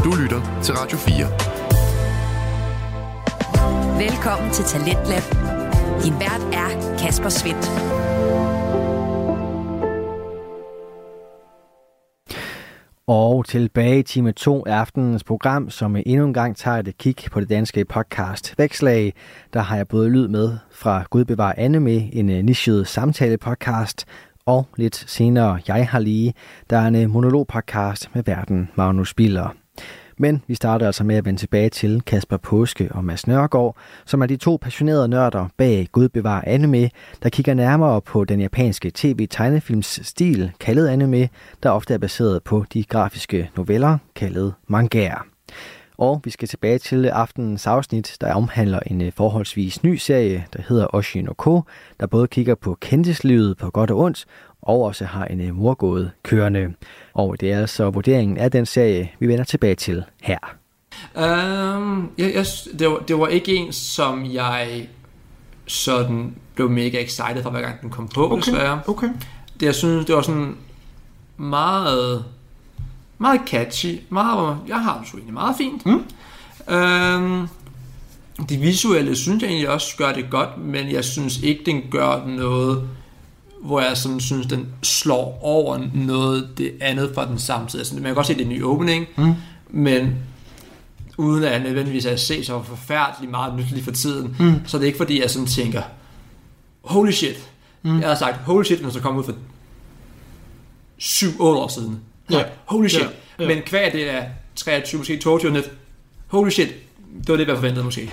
Du lytter til Radio 4. Velkommen til Talentlab. Din vært er Kasper Svendt. Og tilbage i time 2 af aftenens program, som endnu en gang tager et kig på det danske podcast Vækslag. Der har jeg både lyd med fra Gud bevare anime, en nichet samtale-podcast, og lidt senere Jeg har lige, der er en monolog-podcast med værten Magnus Biller. Men vi starter altså med at vende tilbage til Kasper Påske og Mads Nørgaard, som er de to passionerede nørder bag Gud bevare anime, der kigger nærmere på den japanske tv-tegnefilms stil, kaldet anime, der ofte er baseret på de grafiske noveller, kaldet mangaer. Og vi skal tilbage til aftenens afsnit, der omhandler en forholdsvis ny serie, der hedder Oshi no Ko, der både kigger på kendislivet på godt og ondt, og også har en morgåde kørende. Og det er altså vurderingen af den serie, vi vender tilbage til her. Det var ikke en, som jeg sådan blev mega excited for, hver gang den kom på, desværre. Okay. Jeg synes, det var sådan meget catchy. Jeg har det sgu egentlig meget fint. Det visuelle synes jeg egentlig også gør det godt, men jeg synes ikke, den gør noget, hvor jeg sådan synes, den slår over noget det andet fra den samtidig. Altså, man kan godt se, det er en ny opening, men uden at jeg nødvendigvis har set så forfærdeligt meget nyttigt for tiden, så er det ikke fordi, jeg sådan tænker, holy shit. Jeg har sagt holy shit, når så kom ud for 7-8 år siden. Ja. Holy shit. Ja. Men hver det er 23, måske 22 net. Holy shit. Det var det, jeg forventede måske.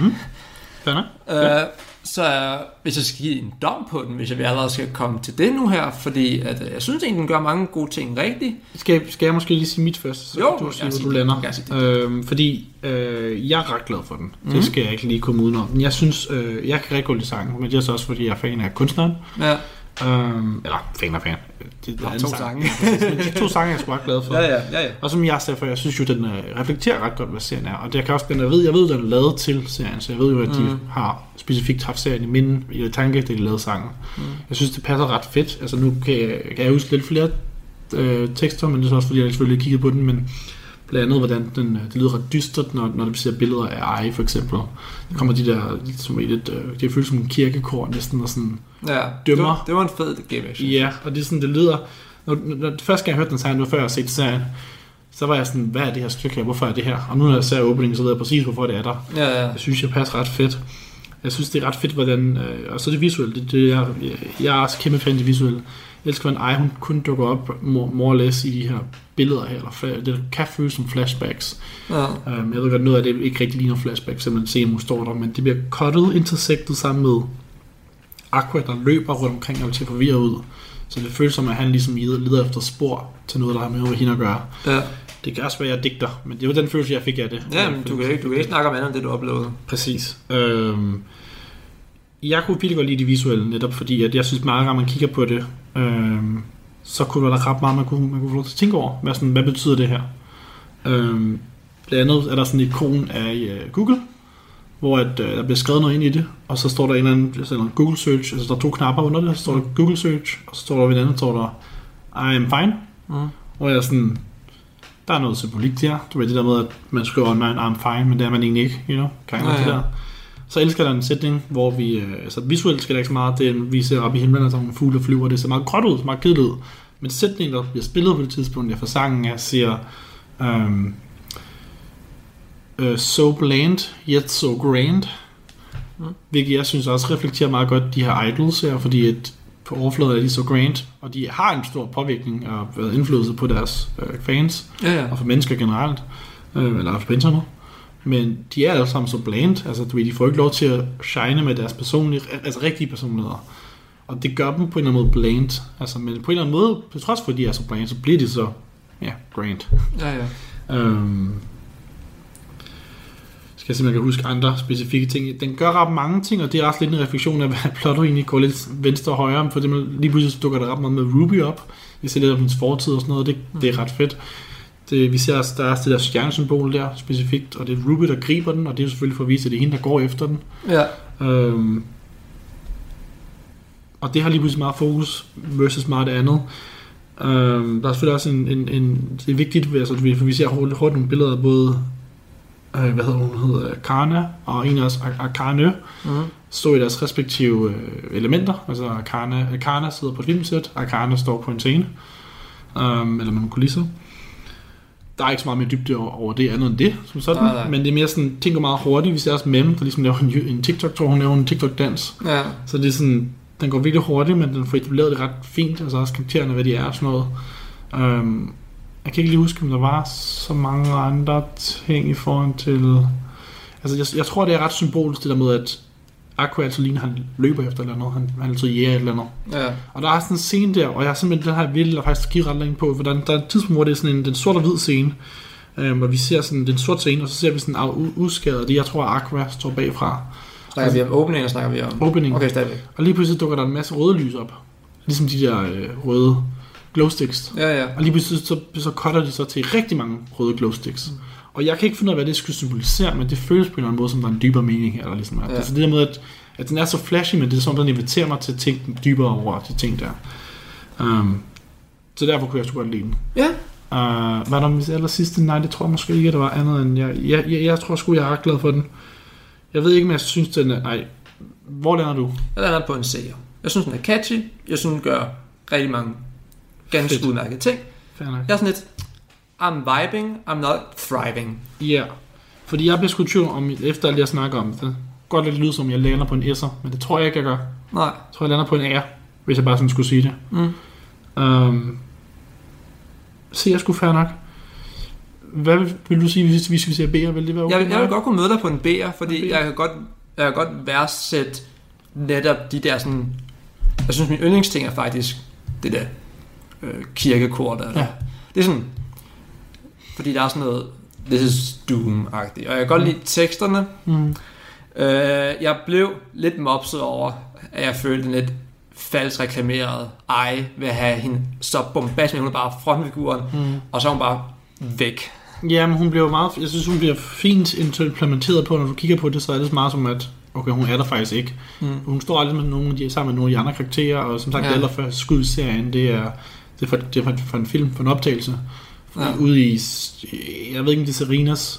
Så hvis jeg skal give en dom på den, hvis jeg allerede skal komme til det nu her, fordi at, jeg synes egentlig, den gør mange gode ting rigtigt. Skal jeg måske lige sige mit først, så jo, du siger, hvor du lander? Fordi jeg er ret glad for den. Det skal jeg ikke lige komme udenom. Men jeg synes, jeg kan rigtig godt lide sangen, men det er så også, fordi jeg er fan af kunstneren. Ja. Eller fan. Det er to sange. De to sange er jeg sgu ret glad for. Ja. Og som jeg sagde før, jeg synes jo, den reflekterer ret godt, hvad serien er. Og det kan også, jeg ved, den er lavet til serien, så jeg ved jo, at de har specifikt haft serien i minden, i tanke, det de lavede sangen. Jeg synes, det passer ret fedt. Altså nu kan jeg huske lidt flere tekster, men det er også fordi, jeg selvfølgelig kiggede på den, men blandt andet, hvordan det lyder ret dystert, når det ser billeder af Ai, for eksempel. Der kommer de der, som det føles som en kirkekor næsten, og sådan dømmer. Det var en fed game. Ja, og det er sådan, det lyder, når første gang jeg hørte den sang, det var før jeg set serien, så var jeg sådan, hvad er det her stykke her, hvorfor er det her? Og nu når jeg ser åbningen, så ved jeg præcis, hvorfor det er der. Ja. Jeg synes, jeg passer ret fedt. Jeg synes, det er ret fedt, hvordan, og så det visuelle, jeg er også kæmpe fan af det visuelle. Jeg elsker, hvordan hun kun dukker op more or less i de her billeder her, eller det kan føles som flashbacks. Ja. Jeg ved godt, noget af det ikke rigtig ligner flashbacks, simpelthen se, hun står der, men det bliver cuttet, intersectet sammen med Aqua, der løber rundt omkring og til forvirret ud. Så det føles som, at han ligesom leder efter spor til noget, der har med hende at gøre. Ja. Det kan også være, at jeg digter, men det var den følelse, jeg fik af det. Ja, men du kan ikke snakke om andet end det, du oplevede. Præcis. Jeg kunne virkelig godt lide det visuelle, netop fordi, at jeg synes meget, at man kigger på det, så kunne der ret meget, man kunne få lov til at tænke over, hvad betyder det her. Blandt andet er der sådan et ikon af Google, hvor der bliver skrevet noget ind i det, og så står der en eller anden Google Search, altså der er 2 knapper under det, så står der Google Search, og så står der ved den anden, står der I am fine, hvor jeg er sådan, der er noget symbolik der, du ved det der med, at man skriver online, I am fine, men det er man egentlig ikke, det der. Så elsker der en sætning, hvor vi, altså visuelt skal der ikke så meget, vi ser op i himlen, og der er nogle fugle og flyver, det ser meget gråt ud, meget kedeligt ud, men sætningen, der bliver spillet på det tidspunkt, jeg får sangen, jeg siger, so bland, yet so grand, hvilket jeg synes også reflekterer meget godt de her idols her, fordi at på overfladen er de så grand, og de har en stor påvirkning og indflydelse på deres fans, og for mennesker generelt, eller på internet. Men de er alle sammen så bland, altså de får ikke lov til at shine med deres personlige, altså rigtige personligheder. Og det gør dem på en eller anden måde bland. Altså, men på en eller anden måde, på trods for at de er så bland, så bliver de så, grand. Skal jeg simpelthen kan huske andre specifikke ting. Den gør ret mange ting, og det er også lidt en refleksion af, hvad plottet egentlig går lidt venstre og højre. For det, lige pludselig dukker der ret meget med Ruby op. Vi ser lidt om hendes fortid og sådan noget, det er ret fedt. Vi ser også, der er det der stjernesymbol der specifikt, og det er Ruby, der griber den, og det er selvfølgelig for at vise, at det er hende, der går efter den. Ja. Og det har lige pludselig meget fokus versus meget det andet. Der er selvfølgelig også det er vigtigt, altså, vi ser hurtigt nogle billeder af både hun hedder Karna og en af os Karne står i deres respektive elementer. Altså Karna sidder på et filmsæt, og Karna står på en scene eller med nogle kulisser. Der er ikke så meget mere dybde over det andet end det, som sådan. Nej. Men det er mere sådan, ting går meget hurtigt. Vi ser også Mem, der ligesom laver en TikTok-tur, hun laver en TikTok-dans. Ja. Så det er sådan, den går virkelig hurtigt, men den får etableret det ret fint. Altså også karaktererne, hvad de er og sådan noget. Jeg kan ikke lige huske, om der var så mange andre ting i forhold til... Altså jeg tror, det er ret symbolisk, det der med, at Aqua altid ligner, han løber efter et eller andet. Han altid jæger et eller andet. Ja. Og der er sådan en scene der, og jeg har simpelthen den her vildt at faktisk kigge ret længe på, for der er et tidspunkt, hvor det er sådan den sort og hvid scene, hvor vi ser sådan den sorte scene, og så ser vi sådan udskadet det, jeg tror, Aqua står bagfra. Snakker vi om opening, eller snakker vi om... Opening. Okay, stadigvæk. Og lige pludselig dukker der en masse røde lys op. Ligesom de der røde glowsticks. Ja. Og lige pludselig så cutter de så til rigtig mange røde glowsticks. Og jeg kan ikke finde ud af, hvad det skulle symbolisere, men det føles på en eller anden måde, som der er en dybere mening her. Eller ligesom. Ja. Altså det der med, at den er så flashy, men det er sådan, den inviterer mig til at tænke dybere over de ting der. Så derfor kunne jeg sgu godt lide den. Ja. Var der min aller sidste? Nej, det tror jeg måske ikke, der var andet end... Jeg tror sgu, jeg er ret glad for den. Jeg ved ikke, om jeg synes, den er... Nej, hvor lander du? Jeg lander på en seer. Jeg synes, den er catchy. Jeg synes, den gør rigtig mange ganske udmærkede ting. Jeg er sådan lidt... I'm vibing, I'm not thriving. Ja, fordi jeg bliver sgu tvivl om, efter alt jeg snakker om det. Godt lidt lyde som, jeg lander på en S'er, men det tror jeg ikke, jeg gør. Nej. Jeg tror, jeg lander på en A'er, hvis jeg bare sådan skulle sige det. Se, jeg skulle fair nok. Hvad vil du sige, hvis vi skal se B'er? Vil det være okay? Jeg vil godt kunne møde dig på en B'er, fordi jeg kan godt værdsætte netop de der sådan... Jeg synes, min yndlingsting er faktisk det der kirkekor der. Ja. Det er sådan... Fordi der er sådan noget This is Doom-agtigt. Og jeg kan godt lide teksterne. Jeg blev lidt mopset over, at jeg følte lidt falsk reklameret. Vil have hende så bombastisk, men hun er bare frontfiguren, og så er hun bare væk. Ja, men hun bliver meget... Jeg synes, hun bliver fint implementeret på, når du kigger på det, så er det så meget som, at okay, hun er der faktisk ikke. Hun står aldrig med sammen med nogle af de andre karakterer, og som sagt, det allerførste skud i serien, det er for en film, for en optagelse. Ude i, jeg ved ikke, om det er Serinas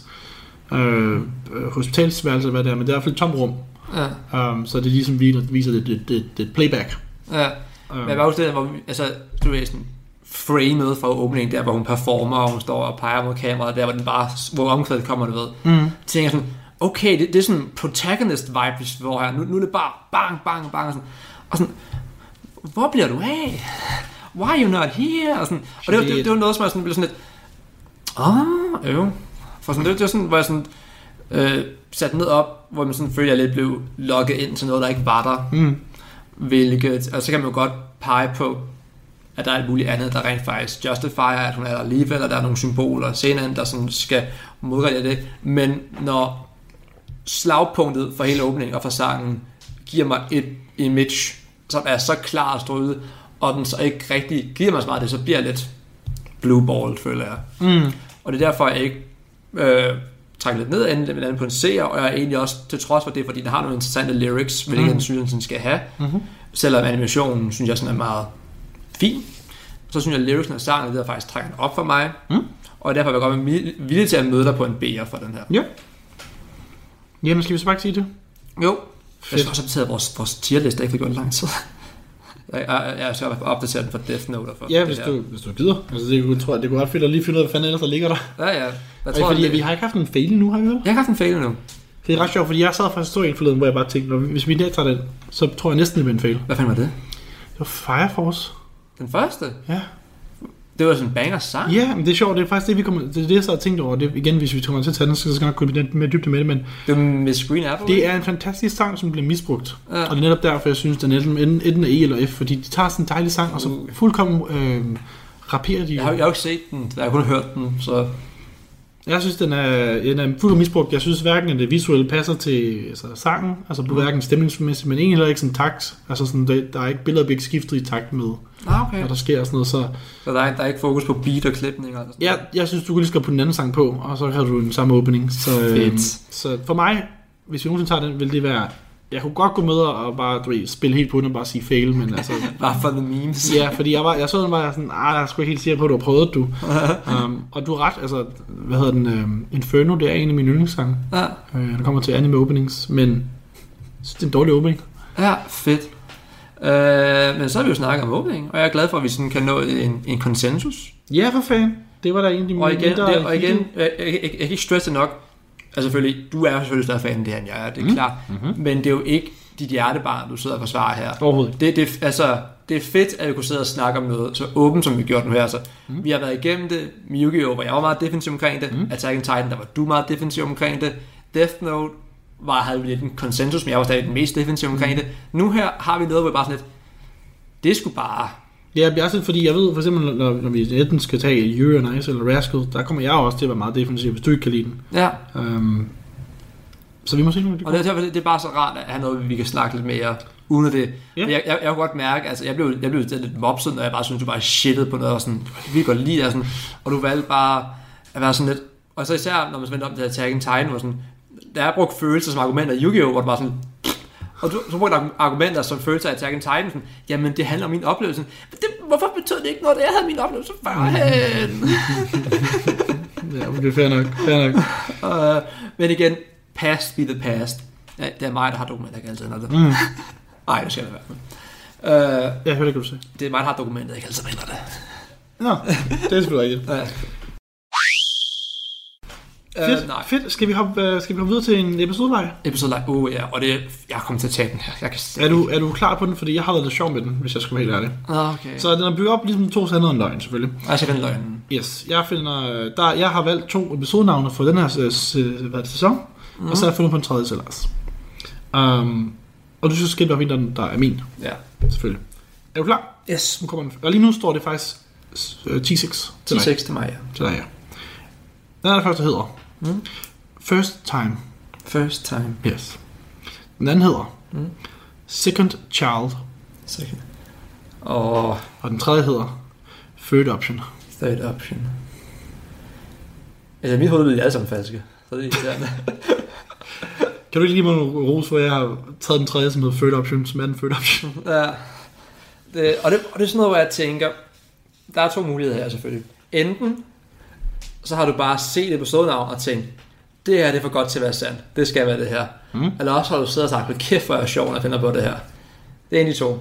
hospitalsværelse, hvad det er, men det er i hvert fald et tomt rum. Så det er ligesom viser det playback. Ja, men hvad var det, hvor altså, du ved sådan framet fra åbningen, der hvor hun performer, og hun står og peger mod kameraet, der hvor den bare, hvor omkvædet kommer, du ved. Tænker sådan, okay, det er sådan protagonist vibe, vi får her. Nu er det bare bang, bang, bang, og sådan, hvor bliver du af? Why are you not here? Og det var noget, som jeg sådan blev sådan lidt... For sådan, det var sådan, hvor jeg sådan... sat ned op, hvor man sådan følte, at jeg lidt blev logget ind til noget, der ikke var der. Hvilket... Og så kan man jo godt pege på, at der er et muligt andet, der rent faktisk justifier, at hun er der alligevel, eller der er nogle symboler senere, der sådan skal modrette det. Men når slagpunktet for hele åbningen og for sangen giver mig et image, som er så klart strøget, og den så ikke rigtig giver mig så meget det, så bliver jeg lidt blueball, føler jeg. Og det er derfor, jeg ikke trækker lidt ned end på en seer, og jeg er egentlig også til trods for det, fordi den har nogle interessante lyrics, hvilket den synes, den skal have. Selvom animationen, synes jeg, sådan er meget fin, så synes jeg, at lyricsen af sangen, det der faktisk trækker den op for mig, og derfor vil jeg godt være villig til at møde dig på en B'er for den her. Ja. Jamen, skal vi så bare sige det? Jo. Jeg skal også opdatere vores tierliste, ikke for gjort lang tid. Jeg skal opdatere den for Death Note. Ja, hvis du gider. Altså, det tror jeg, det kunne godt fedt at lige finde ud af, hvad fanden ellers der ligger der. Ja. Jeg tror, fordi vi har ikke haft en fail nu, har vi vel? Jeg har haft en fail nu. Det er ret sjovt, fordi jeg sad faktisk en forleden, hvor jeg bare tænkte, hvis vi i dag tager den, så tror jeg næsten, det bliver en fail. Hvad fanden var det? Det var Fire Force. Den første? Ja. Det var sådan en banger sang. Ja, men det er sjovt, det er faktisk det, jeg så har tænkt over. Det, igen, hvis vi kommer til at tage den, så skal jeg nok gå mere dybde med det, men... Det er Miss Green Apple. Det er en fantastisk sang, som bliver misbrugt. Ja. Og det er netop derfor, jeg synes, den enten er E eller F, fordi de tager sådan en dejlig sang, og så fuldkommen raperer de... Jeg har jo ikke set den, jeg har kun hørt den, så... Jeg synes, den er fuldt misbrugt. Jeg synes hverken, at det visuelle passer til sangen, altså på hverken stemningsmæssigt, men egentlig heller ikke sådan takt. Altså sådan, der er ikke billeder, der ikke skiftet i takt med, når der sker sådan noget. Så der er ikke fokus på beat og klipning? Og ja, jeg synes, du kunne lige skrive på den anden sang på, og så har du en samme åbning. Så for mig, hvis vi nogensinde tager den, vil det være Jeg kunne godt gå med og bare spille helt på den og bare sige fail, men altså... Bare for the memes. Ja, fordi jeg så den var sådan, jeg er sgu ikke helt sikker på, at du har prøvet du. Og du har ret, altså, hvad hedder den, Inferno, det er en af mine yndlingssange. Ja. Der kommer til anime openings, men det er en dårlig opening. Ja, fedt. Men så har vi jo snakket om opening, og jeg er glad for, at vi sådan kan nå en konsensus. Ja, for fanden. Det var der egentlig og igen, jeg kan ikke stresse nok. Altså selvfølgelig, du er selvfølgelig større fan end det her, end jeg er, det er klart. Mm-hmm. Men det er jo ikke dit hjertebarn, du sidder og forsvarer her. Overhovedet. Det er fedt, at vi kunne sidde og snakke om noget så åbent, som vi gjort nu her. Så vi har været igennem det. Med Yu-Gi-Oh! Hvor jeg var meget defensiv omkring det. Attack on Titan, der var du meget defensiv omkring det. Death Note havde vi lidt en konsensus, men jeg var stadig den mest defensiv omkring det. Nu her har vi noget, hvor vi bare sådan lidt, det er sgu bare... Ja, det er også, fordi jeg ved for eksempel, når vi enten skal tage Yuri on Ice eller Rascal, der kommer jeg også til at være meget defensiv, hvis du ikke kan lide den. Ja. Så vi må se nu. Og det er bare så rart at have noget, vi kan snakke lidt mere uden af det. Ja. Jeg kunne godt mærke, altså jeg blev lidt mopset, når jeg bare synes du bare shittede på noget og sådan, vi kan godt lide det, sådan, og du valgte bare at være sådan lidt, og så især når man vendte om til Attack on Titan, hvor sådan, der er brugt følelser som argumenter i Yu-Gi-Oh! Hvor det var sådan, og så brugte argumenter som følelser af Attack on Titan, sådan, jamen det handler om min oplevelse. Hvorfor betød det ikke noget, da jeg havde min oplevelse førhen? Ja, det er fair nok. Men igen, past be the past. Ja, det er mig, der har dokumenter, ikke altid ændrer det. Nej, det skal det være. Jeg hørte ikke, du sagde. Det er mig, der har dokumenter, ikke altid ændrer det. Nå, det er selvfølgelig rigtigt. Ja. Fedt. Skal vi hoppe videre til en episodeleje? Episodeleje, ja. Og jeg kommer til at tage den her. Er du klar på den? Fordi jeg har været lidt sjov med den, hvis jeg skal være helt ærlig. Okay. Så den er bygget op ligesom 2 sandheder og en løgn, selvfølgelig. Jeg skal finde løgnen. Yes. Jeg har valgt 2 episodenavne for den her sæson, og så har jeg fundet på en tredje til os. Og du skal skille op i den, der er min. Ja. Selvfølgelig. Er du klar? Yes. Nu kommer den. Og lige nu står det faktisk 10-6 til 10-6 til mig, ja. Til dig, ja. Den er der første, der hedder First Time. First Time. Yes. Den anden hedder Second Child. Second. Og den tredje hedder Third Option. Third Option. Altså, mit hoved er alle sammen falske. Så det er irriterende. Kan du ikke give mig nogle ros, hvor jeg har taget den tredje, som hedder Third Option, som er den Third Option? Ja. Og det er sådan noget, hvor jeg tænker, der er 2 muligheder her selvfølgelig. Enten så har du bare set episodenavn og tænkt, det her det er for godt til at være sandt. Det skal være det her. Eller også har du siddet og sagt, kæft hvor er jeg sjov, når jeg finder på det her. Det er en af de 2.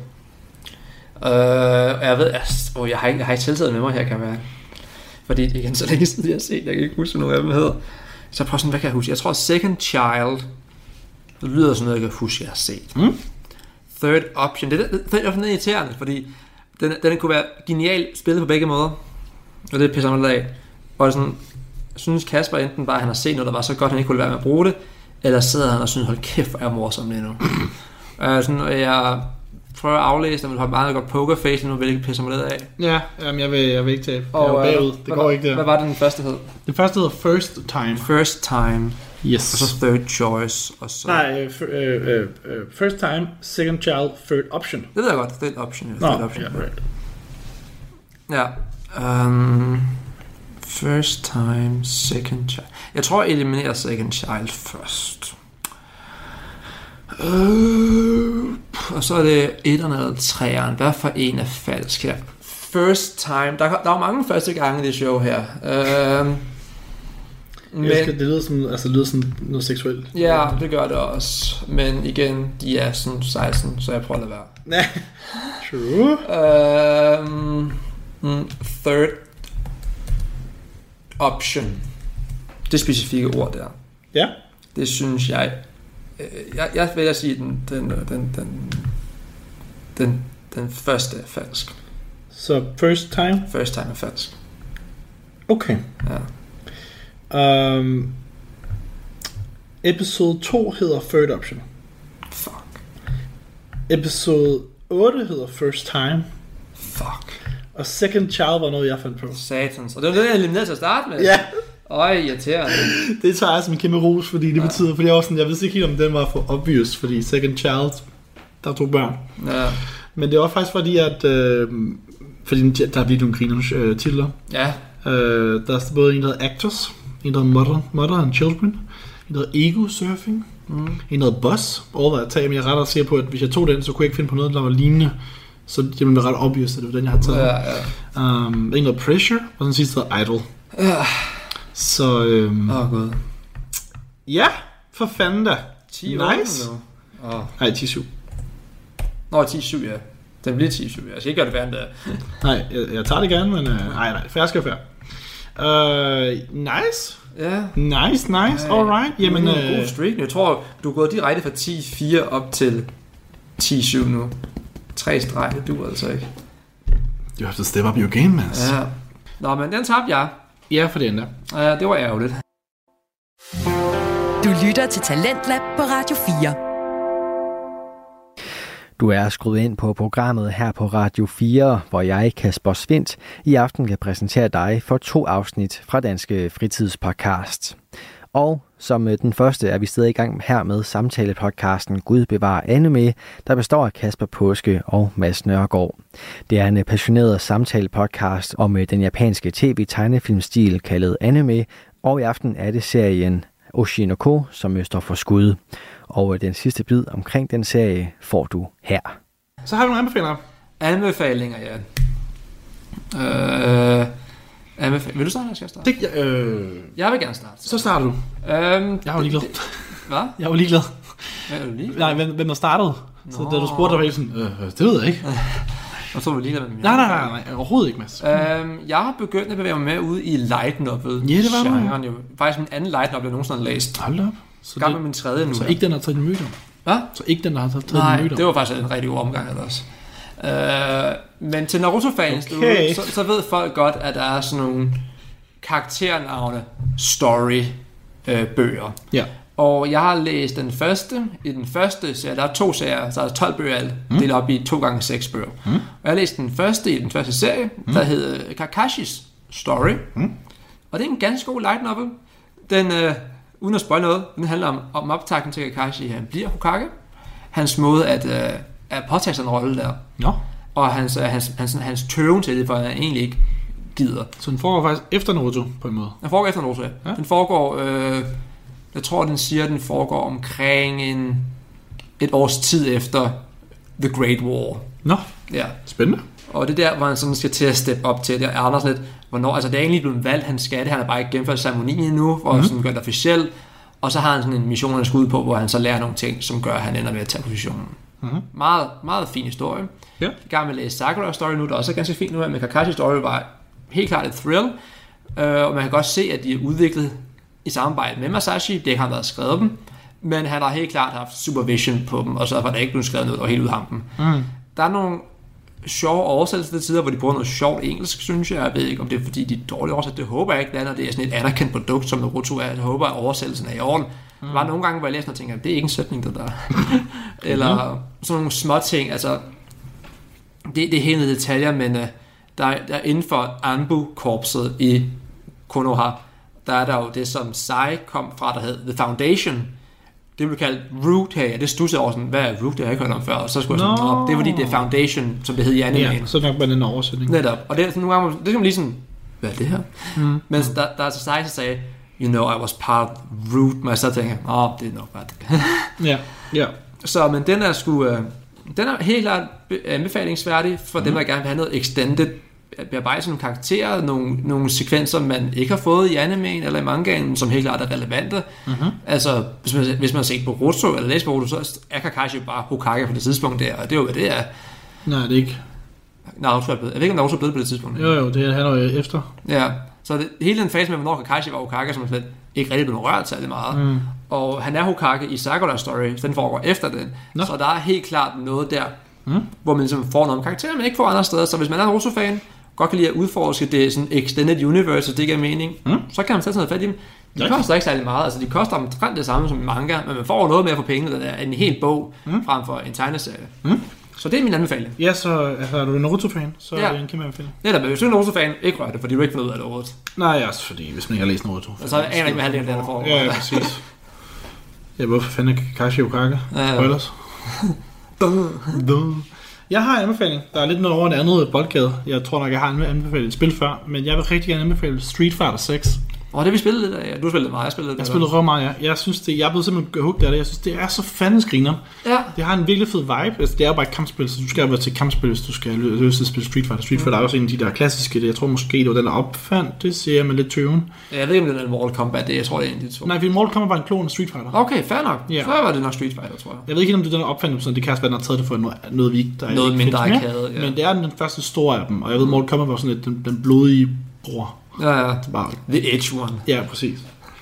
Jeg ved, jeg har ikke tiltaget med mig her, kan være. Fordi det er igen så længe siden, jeg har set. Jeg kan ikke huske, hvad nogle af dem hedder. Så prøv sådan, hvad kan jeg huske? Jeg tror, Second Child, det lyder sådan noget, jeg kan huske, jeg har set. Third Option, det er irriterende, fordi den kunne være genialt spillet på begge måder. Og det pisser mig lidt af. Og sådan, synes Kasper enten bare, at han har set noget, der var så godt, han ikke kunne være med at bruge det, eller sidder han og synes, hold kæft, hvor er jeg morsom lige nu. Jeg prøver at aflæse, at man har meget godt pokerface nu, hvilket pisser mig lidt af. Ja, jamen jeg vil ikke tabe. Jeg er bagud. Det går ikke der. Hvad var det, den første hed? Den første hedder First Time. First Time. Yes. Og så Third Choice. Og så... Nej, First Time, Second Child, Third Option. Det ved jeg godt. Third Option. Third Option. Yeah, right. Ja. First Time, Second Child. Jeg tror, jeg eliminerer Second Child først. Og så er det 1'eren eller 3'eren. Hvad for en er falsk her? First Time. Der er jo mange første gange i det show her. Men, det lyder som noget seksuelt. Ja, det gør det også. Men igen, de er sådan 16, så jeg prøver at lade være. Ja, true. Third Option. Det specifikke ord der. Ja. Det synes jeg. Jeg vil at sige den første er falsk. Så First Time? First Time er falsk. Okay. Ja. Episode 2 hedder Third Option. Fuck. Episode 8 hedder First Time. Fuck. Og Second Child var noget, jeg fandt på. Satans. Og det var det, jeg elimineret til at starte med. Ja. Øj, irriterende. Det tager jeg som en kæmpe ros, fordi det betyder, fordi jeg var sådan, jeg vidste ikke helt, om den var for obvious, fordi Second Child, der er 2 børn. Ja. Men det var faktisk fordi, at fordi der er nogle grinerende titler. Ja. Der er både en, der hedder Actors, en, der hedder Mother and Children, En hedder Ego Surfing. En hedder Boss. Overvejet at tage, men jeg er ret sikker på, at hvis jeg tog den, så kunne jeg ikke finde på noget, der var lignende. Så det ville være ret obvious, at det var den, jeg har taget. Ja. En hedder Pressure, og den sidste hedder Idol. Så God. ja, for fanden da. 10 nice. Nej, 10-7. Nå, 10-7, ja. Den bliver 10-7, jeg skal ikke gøre det værre end det. Nej, jeg tager det gerne, men nej, fair skal fair. Nice. Ja. Nice, alright. Jamen, god streak. Jeg tror, du er gået direkte fra 10-4 op til 10-7 nu. 3 streg, det duer altså ikke. You have to step up your game, man. Ja. Nå, men den tabte jeg. Ja, for det endda. Ja, det var ærgerligt. Du lytter til Talentlab på Radio 4. Du er skruet ind på programmet her på Radio 4, hvor jeg, Kasper Svindt, i aften kan præsentere dig for 2 afsnit fra Danske Fritidspodcast. Og som den første er vi stadig i gang her med samtalepodcasten Gud bevarer anime, der består af Kasper Påske og Mads Nørgaard. Det er en passioneret samtalepodcast om den japanske tv-tegnefilmstil kaldet anime, og i aften er det serien Oshinoko, som står for skud. Og den sidste bid omkring den serie får du her. Så har vi nogle anbefalinger. Anbefalinger, ja. Vil du starte, eller skal jeg starte? Jeg vil gerne starte. Så starter du. Jeg var ligeglad. Hvad? Jeg var ligeglad. Hvad er du ligeglad? Nej, hvem der startede. Så da du spurgte, der var helt sådan, det ved jeg ikke. Og så var du ligeglad med mig. Nej, overhovedet ikke, Mads. Jeg har begyndt at bevæge mig med ude i light novel. Ja, det var du. Faktisk min anden light novel, jeg nogensinde har læst. Hold op. Så gang med min tredje nu. Så ikke den, der har taget en myte om? Hvad? Så ikke den, der har taget en myte om? Nej, det var faktisk en rigtig god omgang af det også. Men til Naruto-fans, okay. så ved folk godt, at der er sådan nogle karakternavne story-bøger. Ja. Og jeg har læst den første. I den første serie, der er 2 serier, så er der 12 bøger alt, delt op i 2x6 bøger. Og jeg har læst den første i den første serie, der hedder Kakashis Story. Og det er en ganske god light novel. Den, uden at spoil noget, den handler om optakten til Kakashi. Han bliver Hokage. Hans måde at påtage sig en rolle der. Nå. Og hans tøven til det, for han egentlig ikke gider. Så den foregår faktisk efter Naruto, på en måde? Den foregår efter Naruto, ja. Den foregår, jeg tror, den foregår omkring et års tid efter The Great War. Nå, ja. Spændende. Og det der, hvor han sådan skal til at steppe op til. Det er Anders lidt, hvornår, altså det er egentlig blevet valgt, han skal det. Han har bare ikke gennemført ceremonien endnu, hvor han sådan gør det officielt. Og så har han sådan en mission, han skal ud på, hvor han så lærer nogle ting, som gør, at han ender med at tage positionen. Meget, meget fin historie. Ja. Jeg er gang med at læse Sakura Story nu, der også er ganske fint nu, men Kakashi Story var helt klart et thrill. Og man kan godt se, at de er udviklet i samarbejde med Masashi. Det har været skrevet dem, men han har helt klart haft supervision på dem, og så har der ikke blevet skrevet noget, der var helt ud af hampen. Der er nogle sjove oversættelser til tider, hvor de bruger noget sjovt engelsk, synes jeg. Jeg ved ikke, om det er fordi, de er dårligt oversat. Det håber jeg ikke, det er sådan et anerkendt produkt, som Naruto er. Jeg håber, at oversættelsen er i orden. Der var nogle gange, hvor jeg læste og tænkte, det er ikke en sætning, det der. Eller sådan nogle små ting. Altså, det er helt nede detaljer, men der er inden for Anbu-korpset i Konoha, der er der jo det, som Sai kom fra, der hed The Foundation. Det blev kaldt Root her. Det stussede over sådan, hvad er Root? Det har jeg ikke hørt om før. Og så skulle jeg sådan, det er fordi, det er Foundation, som det hed i animen. Ja, så nok bare den oversætning. Netop. Og det er sådan nogle gange, det kan man lige sådan, hvad er det her? Men der er så Sai, der sagde, you know, I was part of Root. Men så tænker jeg, det er nok bare det. Ja. Så, men den er sgu, den er helt klart anbefalingsværdig for dem, der gerne vil have noget extended bearbejde nogle karakterer, nogle sekvenser, man ikke har fået i animeen eller i mangaen, som helt klart er relevante. Altså, hvis man har set Boruto eller læst Boruto, så er Kakashi bare Hokage på det tidspunkt der, og det er jo, hvad det er. Nej, det er ikke. Naruto er blevet. Jeg ved ikke, om Naruto er blevet på det tidspunkt. Jo, det er han jo efter. Ja, så hele den fase med, hvornår Kakashi var Hokage, som slet ikke rigtig blev rørt særlig meget. Og han er Hokage i Sakura Story, så den foregår efter den. Så der er helt klart noget der, hvor man ligesom får noget om karakterer, men ikke får andre steder. Så hvis man er en Naruto-fan, godt kan lide at udforske det sådan extended universe, og det ikke er mening, så kan man sætte sådan noget fat i dem. De koster ikke særlig meget, altså de koster omtrent det samme som en manga, men man får noget mere for pengene, der er en hel bog, frem for en tegneserie. Så det er min anbefaling. Ja, så er du en Naruto-fan, så er det en kæmpe anbefaling. Ja, hvis du er en Naruto-fan, ikke rør det, for de vil ikke finde ud af det overhovedet. Nej, også fordi, hvis man ikke har læst Naruto. Så aner jeg ikke med halvdelen, der foregår. Ja, præcis. Ja, hvorfor fanden er Kakashi Hokage? Spoilers. Jeg har en anbefaling. Der er lidt noget over en andet boldgade. Jeg tror nok, jeg har anbefalet et spil før, men jeg vil rigtig gerne anbefale Street Fighter 6. Det vi spillede lidt af. Du spillede meget, jeg spillede røv meget, ja. Jeg synes det, jeg er blevet simpelthen hooked af det. Jeg synes, det er så fandens griner. Ja. Det har en virkelig fed vibe. Altså, det er jo bare et kampspil, så du skal jo være til kampspil, hvis du skal løse at spille Street Fighter. Street Fighter er også en af de der klassiske. Jeg tror måske, det var den, der opfandt. Det ser jeg med lidt tøven. Jeg ved ikke, om det er Mortal Kombat. Jeg tror, det er en af de to. Nej, fordi Mortal Kombat var en klon af Street Fighter. Okay, fair nok. Ja. Før var det nok Street Fighter, tror jeg. Jeg ved ikke, om det er den, der opfandt dem, det kan også være, den har taget det for noget vi ikke, der er noget mindre arcade, ja. Men det er den første store af dem. Og jeg ved, Mortal Kombat var sådan lidt den blodige bror. Ja. Bare... The Edge One. Ja, præcis.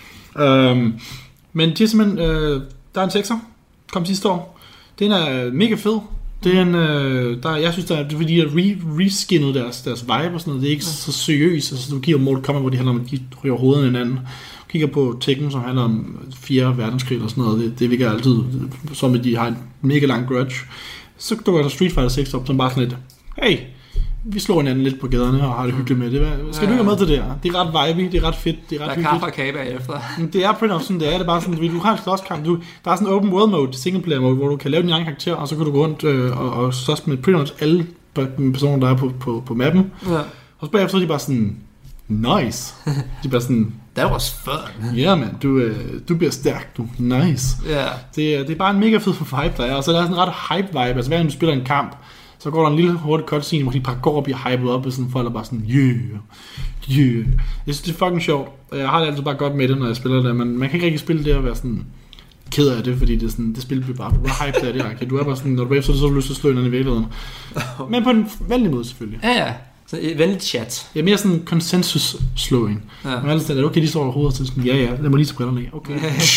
Men det er simpelthen, der er en 6'er, kom sidste år. Den er mega fed. Det er en, jeg synes, det er fordi, de har reskinnet deres vibe og sådan noget. Det er ikke så seriøst. Altså, du kigger på Mortal Kombat, hvor de handler om, at de ryger hovederne hinanden. Du kigger på Tekken, som handler om 4. verdenskrig og sådan noget. Det virker altid, som at de har en mega lang grudge. Så dukker der Street Fighter 6 op, som bare sådan lidt, hey, vi slår hinanden lidt på gaderne og har det hyggeligt med det. Skal du ikke med til det her? Det er ret vibey, det er ret fedt, det er ret hyggeligt. Der er kaffe og kage bagefter. Det er pretty much sådan, det er bare sådan, du har en slåskamp, der er sådan en open world mode, single player mode, hvor du kan lave din egen karakter, og så kan du gå rundt og slås med pretty much alle personer, der er på mappen. Ja. Og så bagefter er de bare sådan, nice. De er bare sådan, that was fun. Ja, man, du bliver stærk, du. Nice. Yeah. Det er bare en mega fed vibe, der er, og så er der sådan en ret hype vibe, altså hver gang du spiller en kamp, så går der en lille hurtig cutscene, hvor de bare går op i hypet op, og sådan folk er bare sådan, yeah. Jeg synes, det er fucking sjovt. Jeg har det altid bare godt med det, når jeg spiller det, men man kan ikke rigtig spille det og være sådan ked af det, fordi det er sådan, det spil bliver bare hyped af det. Okay? Du er bare sådan, når du bagefter, så har du lyst til at slå hinanden i virkeligheden. Men på en venlig måde, selvfølgelig. Ja. Så et venligt chat. Ja, mere sådan konsensus-slåing. Ja. Men altid er okay, de står over hovedet til sådan, ja, lad mig lige tage brillerne af. Okay.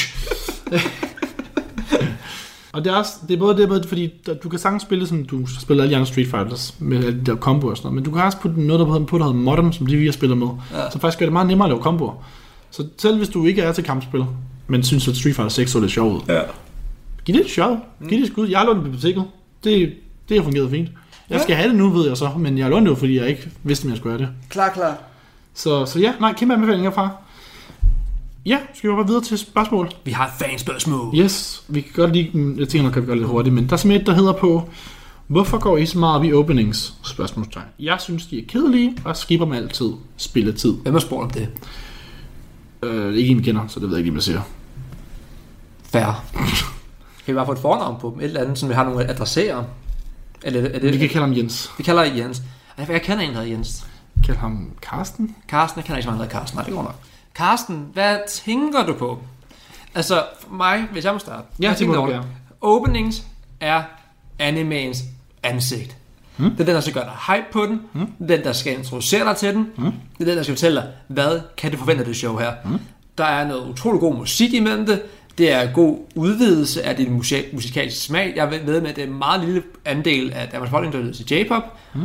Og det er både det, fordi du kan sagtens spille, som du spiller alle de andre Street Fighters, med alle de der comboer og sådan noget, men du kan også putte noget der hedder Modern, som vi har spillet med, så faktisk gør det meget nemmere at lave comboer. Så selv hvis du ikke er til kampspil, men synes, at Street Fighter 6 så lidt sjovt ud, giv det et shot. Giv det et skud. Jeg har lånt det på biblioteket. Det har fungeret fint. Jeg skal have det nu, ved jeg så, men jeg har lånt det jo, fordi jeg ikke vidste, om jeg skulle have det. Klar. Så ja, kæmpe anbefalinger herfra. Ja, skal vi bare videre til spørgsmål. Vi har et fanspørgsmål. Yes, vi kan godt lige, jeg tænker nok, kan vi gøre lidt hurtigt, men der er simpelthen et, der hedder på, hvorfor går I så meget op i openings? Spørgsmålstegn. Jeg synes, de er kedelige, og skipper dem altid spilletid. Hvem har spurgt om det? Ikke en kender, så det ved jeg ikke, hvad jeg siger. Fair. Kan vi bare få et fornavn på dem? Et eller andet, som vi har nogle adressere? Eller er det? Vi kan kalde ham Jens. Vi kalder Jens. Jeg kender en, der hedder Jens. Kalder ham Karsten? Karsten, jeg kender ikke så meget, der hedder Karsten. Nej, det går nok. Karsten, hvad tænker du på? Altså, for mig, hvis jeg må starte. Ja, det må du gerne. Openings er animens ansigt. Det er den, der skal gøre dig hype på den. Det er den, der skal introducere dig til den. Det er den, der skal fortælle dig, hvad kan du forvente af det show her. Der er noget utrolig god musik imellem det. Det er god udvidelse af din musikalske smag. Jeg ved med, at det er en meget lille andel af Danmarks befolkning, der lyder til J-pop.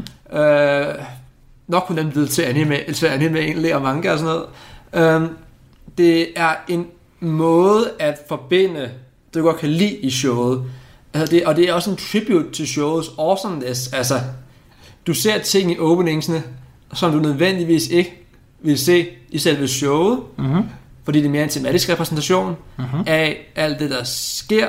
Nok kun den lyder til anime egentlig, og manga og sådan noget. Det er en måde at forbinde det, du godt kan lide i showet. Altså og det er også en tribute til showets awesomeness. Altså, du ser ting i openingsene, som du nødvendigvis ikke vil se i selve showet. Fordi det er mere en tematisk repræsentation af alt det, der sker.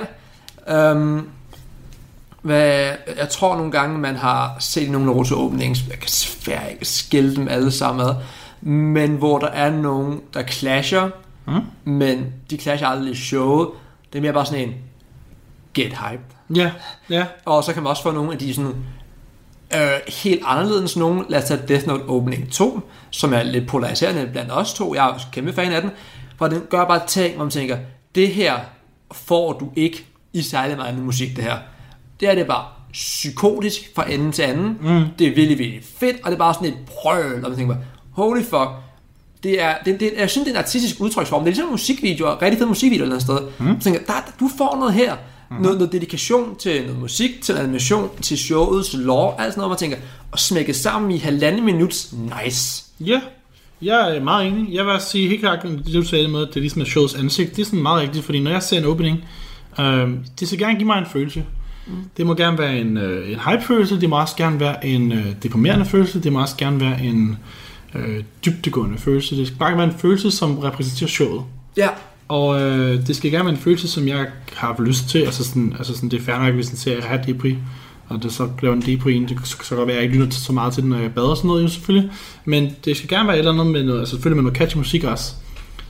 Jeg tror nogle gange, man har set nogle Naruto openings, jeg kan svært ikke skille dem alle sammen ad, men hvor der er nogen, der clasher, men de clasher aldrig i showet. Det er mere bare sådan en get hyped. Ja. Og så kan man også få nogle af de sådan helt anderledes nogen. Lad os tage Death Note Opening 2, som er lidt polariserende blandt os to. Jeg er også kæmpe fan af den. For den gør bare ting, hvor man tænker, det her får du ikke i særlig meget andet musik, det her. Det er bare psykotisk fra ende til anden. Det er virkelig, virkelig fedt, og det er bare sådan et brøl, og man tænker bare, holy fuck. Jeg synes, det er en artistisk udtryksform. Det er ligesom musikvideoer, rigtig fed musikvideoer eller andet sted. Man tænker, du får noget her. Noget dedikation til noget musik, til animation, til showets lore, alt sådan noget, man tænker, og smække sammen i 1,5 minuts nice. Ja. Jeg er meget enig. Jeg vil sige helt klart, det du sagde med, at det er ligesom showets ansigt. Det er sådan meget rigtigt, fordi når jeg ser en opening, det skal gerne give mig en følelse. Det må gerne være en hype-følelse, det må også gerne være en deprimerende følelse, det må også gerne være en dybdegående følelse. Det skal bare være en følelse, som repræsenterer showet. Ja. Og det skal gerne være en følelse, som jeg har lyst til. Altså sådan, det er fair nok, hvis en serie har depri, og det så bliver en depri, det så godt være, at jeg ikke lytter så meget til den, når jeg bader og sådan noget, jo selvfølgelig. Men det skal gerne være et eller andet med noget, altså selvfølgelig med noget catchy musik også.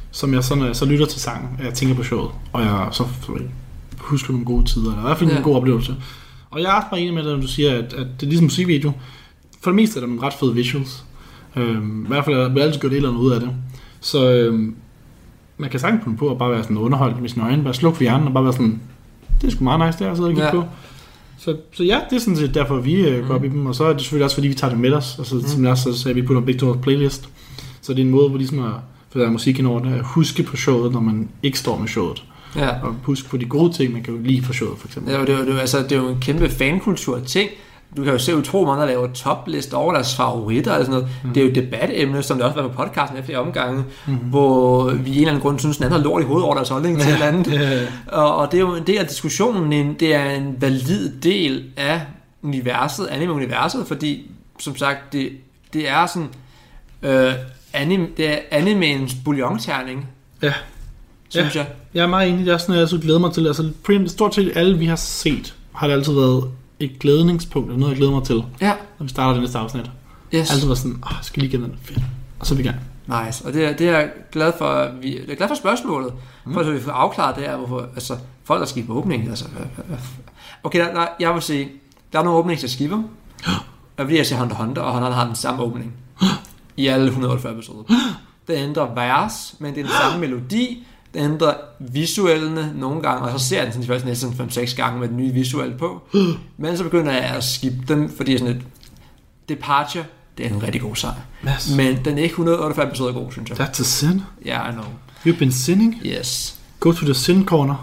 som jeg så, når jeg så lytter til sangen, jeg tænker på showet, og jeg så husker nogle gode tider, eller i hvert fald en god oplevelse. Og jeg er bare enig med dig, når du siger, at det er ligesom musikvideo. For det meste er der nogle ret fede visuals. I hvert fald er der altid gjort et eller andet ud af det. Så man kan sagtens på og bare være sådan underholdt med sine øjne, bare slukke for hjernen og bare være sådan, det er sgu meget nice der at sidde og kigge på. Så ja, det er sådan set derfor, vi går op i dem, og så er det selvfølgelig også, fordi vi tager det med os, og så, som jeg også sagde, vi putter begge to vores playlist. Så det er en måde, hvor ligesom for der er musik ind over det, at huske på showet, når man ikke står med showet. Ja. Og huske på de gode ting, man kan jo lide for showet, for eksempel. Ja, det er jo en kæmpe fankultur-ting. Du kan jo se utrolig mange, der laver toplist over deres favoritter og sådan noget. Det er jo et debatemne, som det også var på podcasten efter flere omgange, hvor vi i en eller anden grund synes, den anden har lort i hovedet over deres holdning til et eller andet. Og det er jo en del af diskussionen, det er en valid del af universet, anime-universet, fordi, som sagt, det er sådan, det er animens bouillon-terning. Ja. Synes jeg. Jeg er meget enig, det er sådan, jeg altid glæder mig til. Altså, stort set alle, vi har set, har det altid været et glædningspunkt, eller noget, jeg glæder mig til, når vi starter det næste afsnit. Yes. Altid var sådan, skal lige gennem den, fedt. Og så er vi i gang. Nice, og det er jeg glad for, jeg er glad for spørgsmålet, for at vi får afklaret det her, hvorfor, altså, folk der skipper på åbningen, altså, okay, jeg vil sige, der er nogle åbninger, der skipper, og fordi jeg siger Hunter x Hunter, og Hunter har den samme åbning, i alle 148 episoder. Det ændrer vers, men det er den samme melodi, det ændrer visuellene nogle gange, og så ser den sådan de første næsten 5-6 gange med den nye visuelle på. Men så begynder jeg at skippe dem, fordi sådan et Departure, det er en rigtig god sejr. Yes. Men den er ikke 148 episoder god, synes jeg. That's a sin. Yeah, I know. You've been sinning? Yes. Go to the sin corner.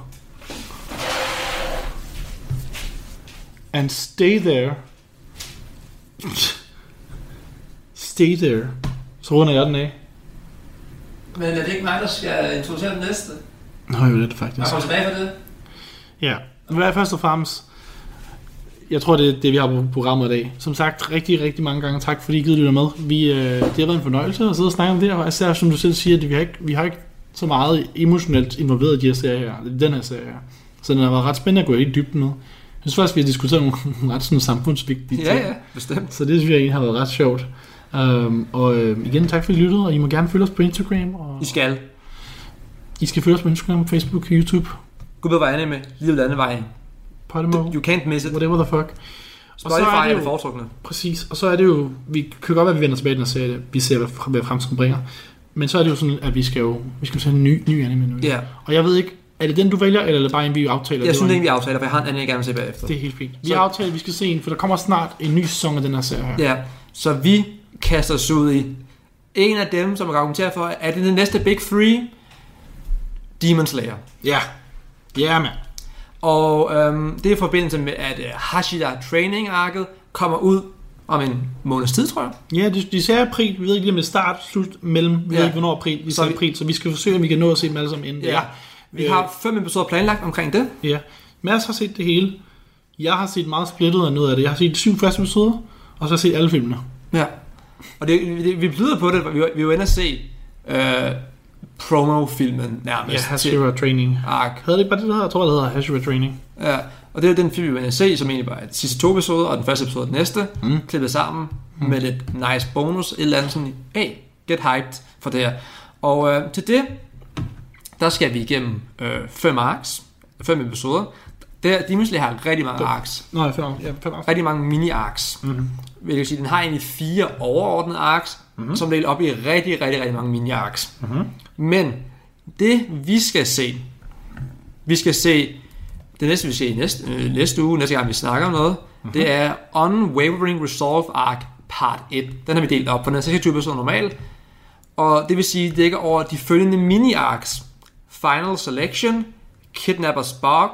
And stay there. Stay there. Så runder jeg den af. Men er det ikke mig, der skal introducere den næste? Nå, jo, det er faktisk. Jeg kommer tilbage for det. Ja, hvad er først og fremmest? Jeg tror, det er det, vi har på programmet i dag. Som sagt, rigtig, rigtig mange gange tak, fordi I gider lytte med. Det har været en fornøjelse at sidde og snakke om det, og især som du selv siger, at vi har ikke så meget emotionelt involveret i de her serier her, den her serie her. Så den har været ret spændende at gå i dybden med. Jeg synes faktisk, vi har diskuteret nogle ret sådan samfundsvigtige ting. Ja, bestemt. Så det synes jeg egentlig har været ret sjovt. Igen, tak fordi I lyttede, og I må gerne følge os på Instagram. Og I skal følge os på Instagram, Facebook og YouTube. Gudbedvej Anime, lige ud landevejen. Podimo. You can't miss it. Whatever the fuck. Spotify er det foretrukne. Præcis, og så er det jo, vi kan godt være, at vi vender tilbage til den serie, vi ser, hvad fremtiden bringer. Men så er det jo sådan, at vi skal se en ny anime nu. Yeah. Og jeg ved ikke, er det den, du vælger, eller er det bare en, vi aftaler? Jeg synes, det er en, vi aftaler, for jeg har en anden, jeg gerne vil se bagefter. Det er helt fint. Vi har aftalt, at vi skal se en, for der kommer snart en ny sæson af den her serie her. Ja, så vi kaster os ud i en af dem, som jeg kan argumentere for, at det næste Big 3, Demon Slayer. Ja, ja mand. Og det er i forbindelse med, at Hashira Training-arket kommer ud om en måneds tid, tror jeg. Ja, de ser april. Vi ved ikke lige med start, slut, mellem. Vi ved ikke, hvornår april. Vi ser april, så vi skal forsøge, om vi kan nå at se dem alle sammen inden. Ja. Vi har 5 episoder planlagt omkring det. Ja. Mads har set det hele. Jeg har set meget splittet af noget af det. Jeg har set 7 første episoder, og så har jeg set alle filmene. Ja. Og vi byder på det. Vi var inde at se promo-filmen nærmest. Ja, Hashira Training. Ark. Havde det ikke bare det, der hedder? Jeg tror, det hedder Hashira Training. Ja, og det er den film, vi var inde at se, som egentlig bare er de sidste 2 episoder, og den første episode den næste, klippet sammen med lidt nice bonus, et eller andet sådan, hey, get hyped for det her. Og til det, der skal vi igennem 5 arcs, 5 episoder. Demon Slayer har rigtig mange arcs. Nå, 5 arcs. Rigtig mange mini-arcs. Vil jeg sige, den har egentlig 4 overordnede arcs, som deler op i rigtig, rigtig, rigtig mange mini-arcs. Men det vi skal se, det næste vi ser i næste uge, næste gang vi snakker om noget, det er Unwavering Resolve Arc Part 1. Den har vi delt op, for den er 26 episoder normalt. Og det vil sige, det dækker over de følgende mini-arcs. Final Selection, Kidnapper Spark,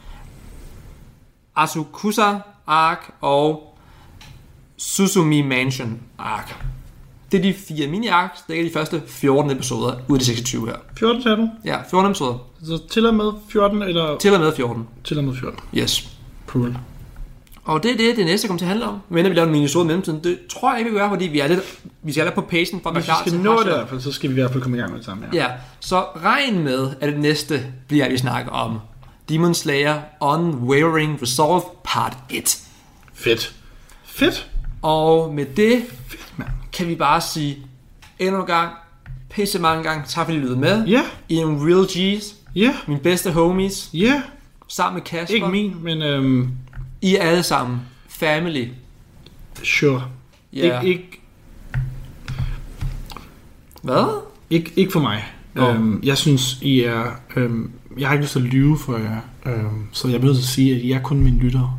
Asakusa Arc og Susumi Mansion Arc. Det er de 4 mini-arcs, det er de første 14 episoder ud af de 26 her. 14 til du? Ja, 14 episoder. Så til og med 14 eller? Til og med 14. Til og med 14. Yes. Cool. Og det er det næste kommer til at handle om. Men vi laver en minisode i mellemtiden. Det tror jeg ikke, vi gør, fordi vi skal lidt på pacen for at være klar til. Hvis vi skal nå det i hvert fald, så skal vi i hvert fald komme i gang med det samme her. Ja, så regn med, at det næste bliver, at vi snakker om Demon Slayer Unwavering Resolve Part 1. Fedt. Og med det kan vi bare sige endnu en gang pisse mange gange. Tak fordi I lyttede med. Ja. I en real G's. Ja. Mine bedste homies. Ja. Sammen med Kasper. Ikke min, men... I er alle sammen. Family. Sure. Yeah. Ikke... Hvad? Ikke for mig. Jeg synes, I er... jeg har ikke lyst til at lyve for jer. Så jeg vil nødt til at sige, at I er kun mine lyttere.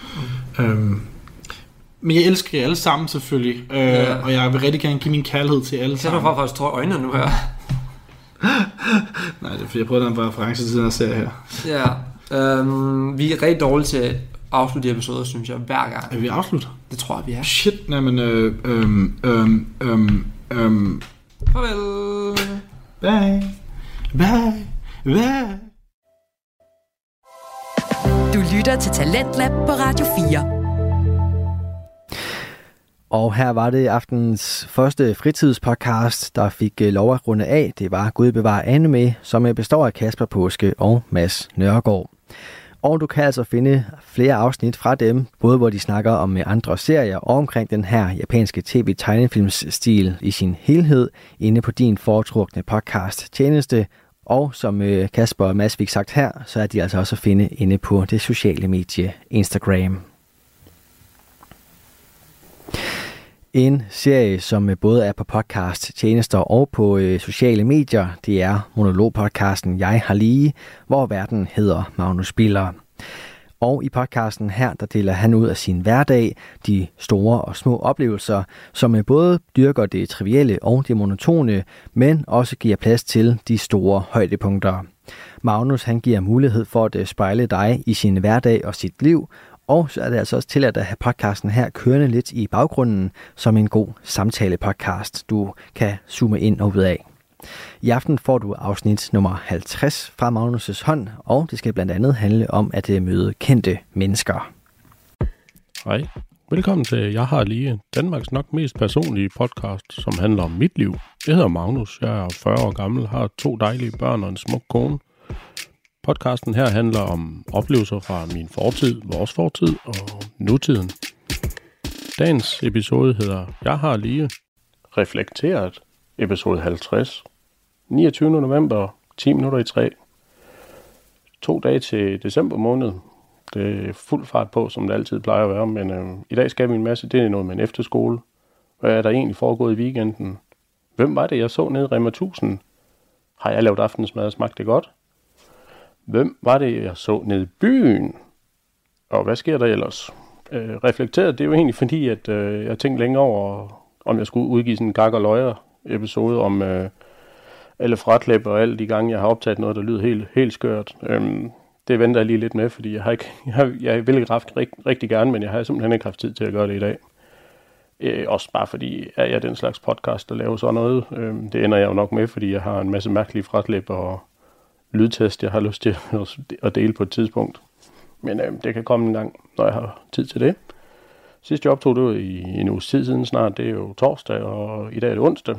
Men jeg elsker jer alle sammen selvfølgelig. Og jeg vil rigtig gerne give min kærlighed til alle sammen. Jeg faktisk tror øjnene nu her. Nej, det er fordi, jeg prøver at være reference til den her serie her. Ja. Vi er rigtig dårlige til at afslutte de episoder, synes jeg, hver gang. Er vi afslutter? Det tror jeg, vi er. Shit, nej, men... Farvel. Bye. Bye. Bye. Du lytter til Talentlab på Radio 4. Og her var det aftenens første fritidspodcast, der fik lov at runde af. Det var Gud bevare anime, som består af Kasper Påske og Mads Nørgaard. Og du kan altså finde flere afsnit fra dem, både hvor de snakker om andre serier og omkring den her japanske tv-tegnefilmsstil i sin helhed, inde på din foretrukne podcast-tjeneste. Og som Kasper og Mads fik sagt her, så er de altså også at finde inde på det sociale medie Instagram. En serie, som både er på podcast-tjenester og på sociale medier, det er monologpodcasten Jeg har lige, hvor verden hedder Magnus Biller. Og i podcasten her, der deler han ud af sin hverdag, de store og små oplevelser, som både dyrker det trivielle og det monotone, men også giver plads til de store højdepunkter. Magnus, han giver mulighed for at spejle dig i sin hverdag og sit liv, og så er det altså også tilladt at have podcasten her kørende lidt i baggrunden som en god samtale-podcast, du kan zoome ind og ud af. I aften får du afsnit nummer 50 fra Magnus' hånd, og det skal blandt andet handle om at møde kendte mennesker. Hej. Velkommen til Jeg har lige, Danmarks nok mest personlige podcast, som handler om mit liv. Jeg hedder Magnus, jeg er 40 år gammel, har 2 dejlige børn og en smuk kone. Podcasten her handler om oplevelser fra min fortid, vores fortid og nutiden. Dagens episode hedder Jeg har lige reflekteret, episode 50. 29. november, 10 minutter i 3. 2 dage til december måned. Det er fuld fart på, som det altid plejer at være, men i dag skal vi en masse. Det er noget med en efterskole. Hvad er der egentlig foregået i weekenden? Hvem var det, jeg så nede i Rema 1000? Har jeg lavet aftensmad og smagte det godt? Hvem var det, jeg så nede i byen? Og hvad sker der ellers? Reflekteret, det er jo egentlig fordi, at jeg tænkte længe over, om jeg skulle udgive sådan en gak og løjer episode om alle fraklip og alle de gange, jeg har optaget noget, der lyder helt skørt. Det venter jeg lige lidt med, fordi jeg ville have haft rigtig gerne, men jeg har simpelthen ikke haft tid til at gøre det i dag. Også bare fordi, jeg er den slags podcast, der laver sådan noget. Det ender jeg jo nok med, fordi jeg har en masse mærkelige fraklip og lydtest, jeg har lyst til at dele på et tidspunkt. Men det kan komme en gang, når jeg har tid til det. Sidst jeg optog det i en uges tid siden snart, det er jo torsdag, og i dag er det onsdag.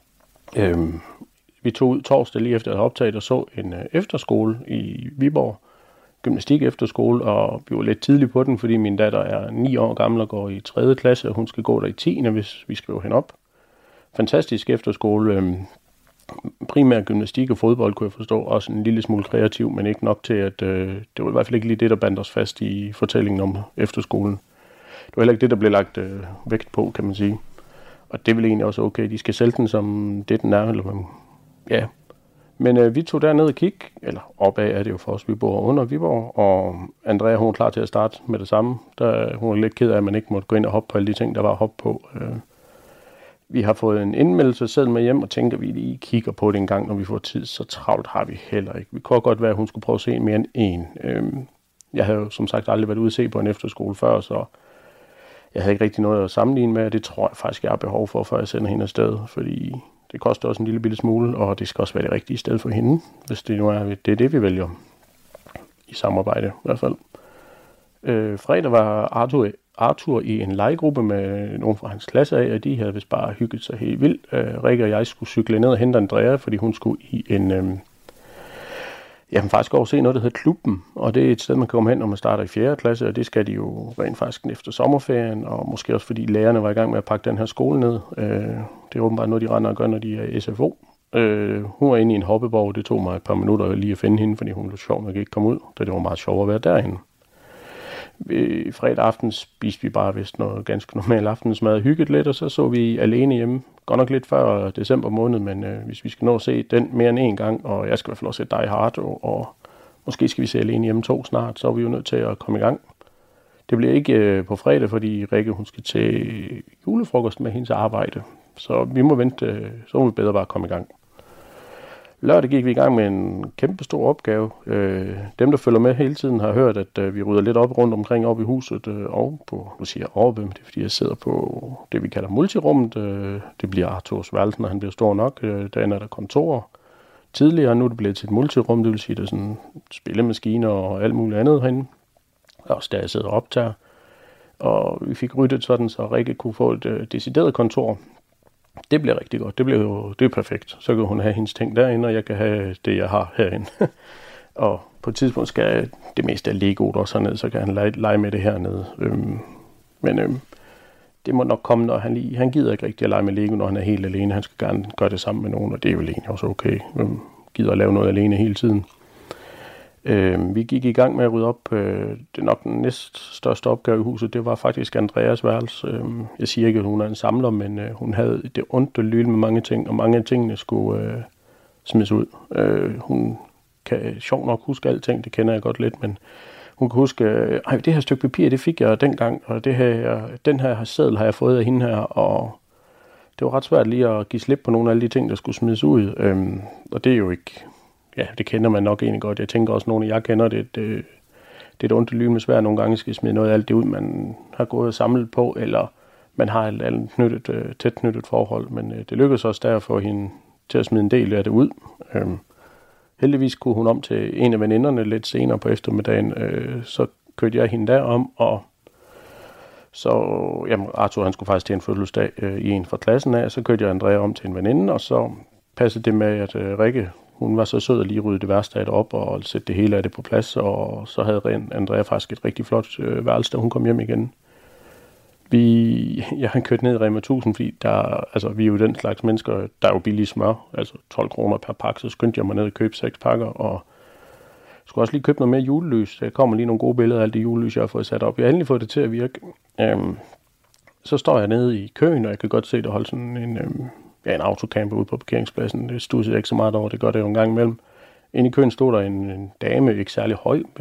Vi tog ud torsdag lige efter at have optaget og så en efterskole i Viborg. Gymnastik efterskole, og vi var lidt tidligt på den, fordi min datter er 9 år gammel og går i 3. klasse, og hun skal gå der i 10. hvis vi skriver hende op. Fantastisk efterskole. Primært gymnastik og fodbold, kunne jeg forstå. Også en lille smule kreativ, men ikke nok til, at det var i hvert fald ikke lige det, der bandt os fast i fortællingen om efterskolen. Det var heller ikke det, der blev lagt vægt på, kan man sige. Og det er vel egentlig også okay. De skal sælge den, som det den er. Eller, ja. Men vi tog derned og kigge, eller opad er det jo for os, vi bor under Viborg, og Andrea, hun er klar til at starte med det samme. Hun er lidt ked af, at man ikke måtte gå ind og hoppe på alle de ting, der var hoppe på. Vi har fået en indmeldelse selv med hjem, og tænker, at vi lige kigger på det en gang, når vi får tid. Så travlt har vi heller ikke. Vi kunne godt være, at hun skulle prøve at se mere end en. Jeg havde jo som sagt aldrig været ude at se på en efterskole før, så jeg havde ikke rigtig noget at sammenligne med, og det tror jeg faktisk, jeg har behov for, før jeg sender hende afsted, fordi det koster også en lille bitte smule, og det skal også være det rigtige sted for hende, hvis det nu er det, vi vælger i samarbejde i hvert fald. Fredag var Arthur i en legegruppe med nogen fra hans klasse af, og de havde vist bare hygget sig helt vildt. Rikke og jeg skulle cykle ned og hente Andrea, fordi hun skulle i en... faktisk over se noget, der hedder Klubben, og det er et sted, man kan komme hen, når man starter i 4. klasse, og det skal de jo rent faktisk efter sommerferien, og måske også fordi lærerne var i gang med at pakke den her skole ned. Det er åbenbart noget, de render og gør, når de er i SFO. Hun var inde i en hoppeborg, det tog mig et par minutter lige at finde hende, fordi hun blev sjov nok ikke kom ud, da det var meget sjovt at være derinde. Fredag aften spiste vi bare vist noget ganske normal aftensmad, hygget lidt, og så vi Alene Hjemme. Godt nok lidt før december måned, men hvis vi skal nå at se den mere end en gang, og jeg skal i hvert fald også se Die Hard, og måske skal vi se Alene Hjemme 2 snart, så er vi jo nødt til at komme i gang. Det bliver ikke på fredag, fordi Rikke hun skal til julefrokost med hendes arbejde, så vi må vente, så må vi bedre bare komme i gang. Lørdag gik vi i gang med en kæmpe stor opgave. Dem, der følger med hele tiden, har hørt, at vi rydder lidt op rundt omkring op i huset og på, nu siger jeg oppe, det er fordi jeg sidder på det, vi kalder multirummet. Det bliver Arthurs værelse, når han bliver stor nok. Derinde er der kontorer. Tidligere nu er det blevet til et multirum, det vil sige, at det er sådan spillemaskiner og alt muligt andet herinde. Også der jeg sidder og optager. Og vi fik ryddet sådan, så Rikke kunne få et decideret kontor. Det bliver rigtig godt. Det er perfekt. Så kan hun have hendes ting derinde, og jeg kan have det, jeg har herinde. Og på et tidspunkt skal det meste af Legoet også hernede, så kan han lege med det hernede. Men det må nok komme, når han gider ikke rigtig at lege med Lego, når han er helt alene. Han skal gerne gøre det sammen med nogen, og det er jo egentlig også okay. Gider at lave noget alene hele tiden. Vi gik i gang med at rydde op. Det er nok den næststørste opgave i huset. Det var faktisk Andreas værelse. Jeg siger ikke, at hun er en samler, men hun havde det ondt lyl med mange ting, og mange af tingene skulle smides ud. Hun kan sjovt nok huske alting, det kender jeg godt lidt, men hun kan huske, det her stykke papir, det fik jeg dengang, og den her seddel har jeg fået af hende her, og det var ret svært lige at give slip på nogle af alle de ting, der skulle smides ud. Og det er jo ikke... Ja, det kender man nok egentlig godt. Jeg tænker også, nogle af jer kender det. Det er et ondt lyne med svært. Nogle gange skal smide noget af alt det ud, man har gået og samlet på, eller man har et tæt knyttet forhold. Men det lykkedes også der at få hende til at smide en del af det ud. Heldigvis kunne hun om til en af veninderne lidt senere på eftermiddagen. Så kørte jeg hende derom, og så Arthur han skulle faktisk til en fødselsdag i en fra klassen af. Så kørte jeg Andrea om til en veninde, og så passede det med, at Rikke hun var så sød at lige rydde det værste af det op og sætte det hele af det på plads, og så havde Andrea faktisk et rigtig flot værelse, da hun kom hjem igen. Jeg har kørt ned i Rema 1000, fordi vi er jo den slags mennesker, der er jo billige smør, altså 12 kroner per pakke, så skyndte jeg mig ned og købe 6 pakker, og skulle også lige købe noget mere julelys. Der kommer lige nogle gode billeder af alt det julelys, jeg har fået sat op. Jeg har endelig fået det til at virke. Så står jeg nede i køen, og jeg kan godt se, der holder sådan en autocamper ude på parkeringspladsen. Det studsede ikke så meget over, det gør det jo en gang imellem. Inde i køen stod der en dame, ikke særlig høj, 1,74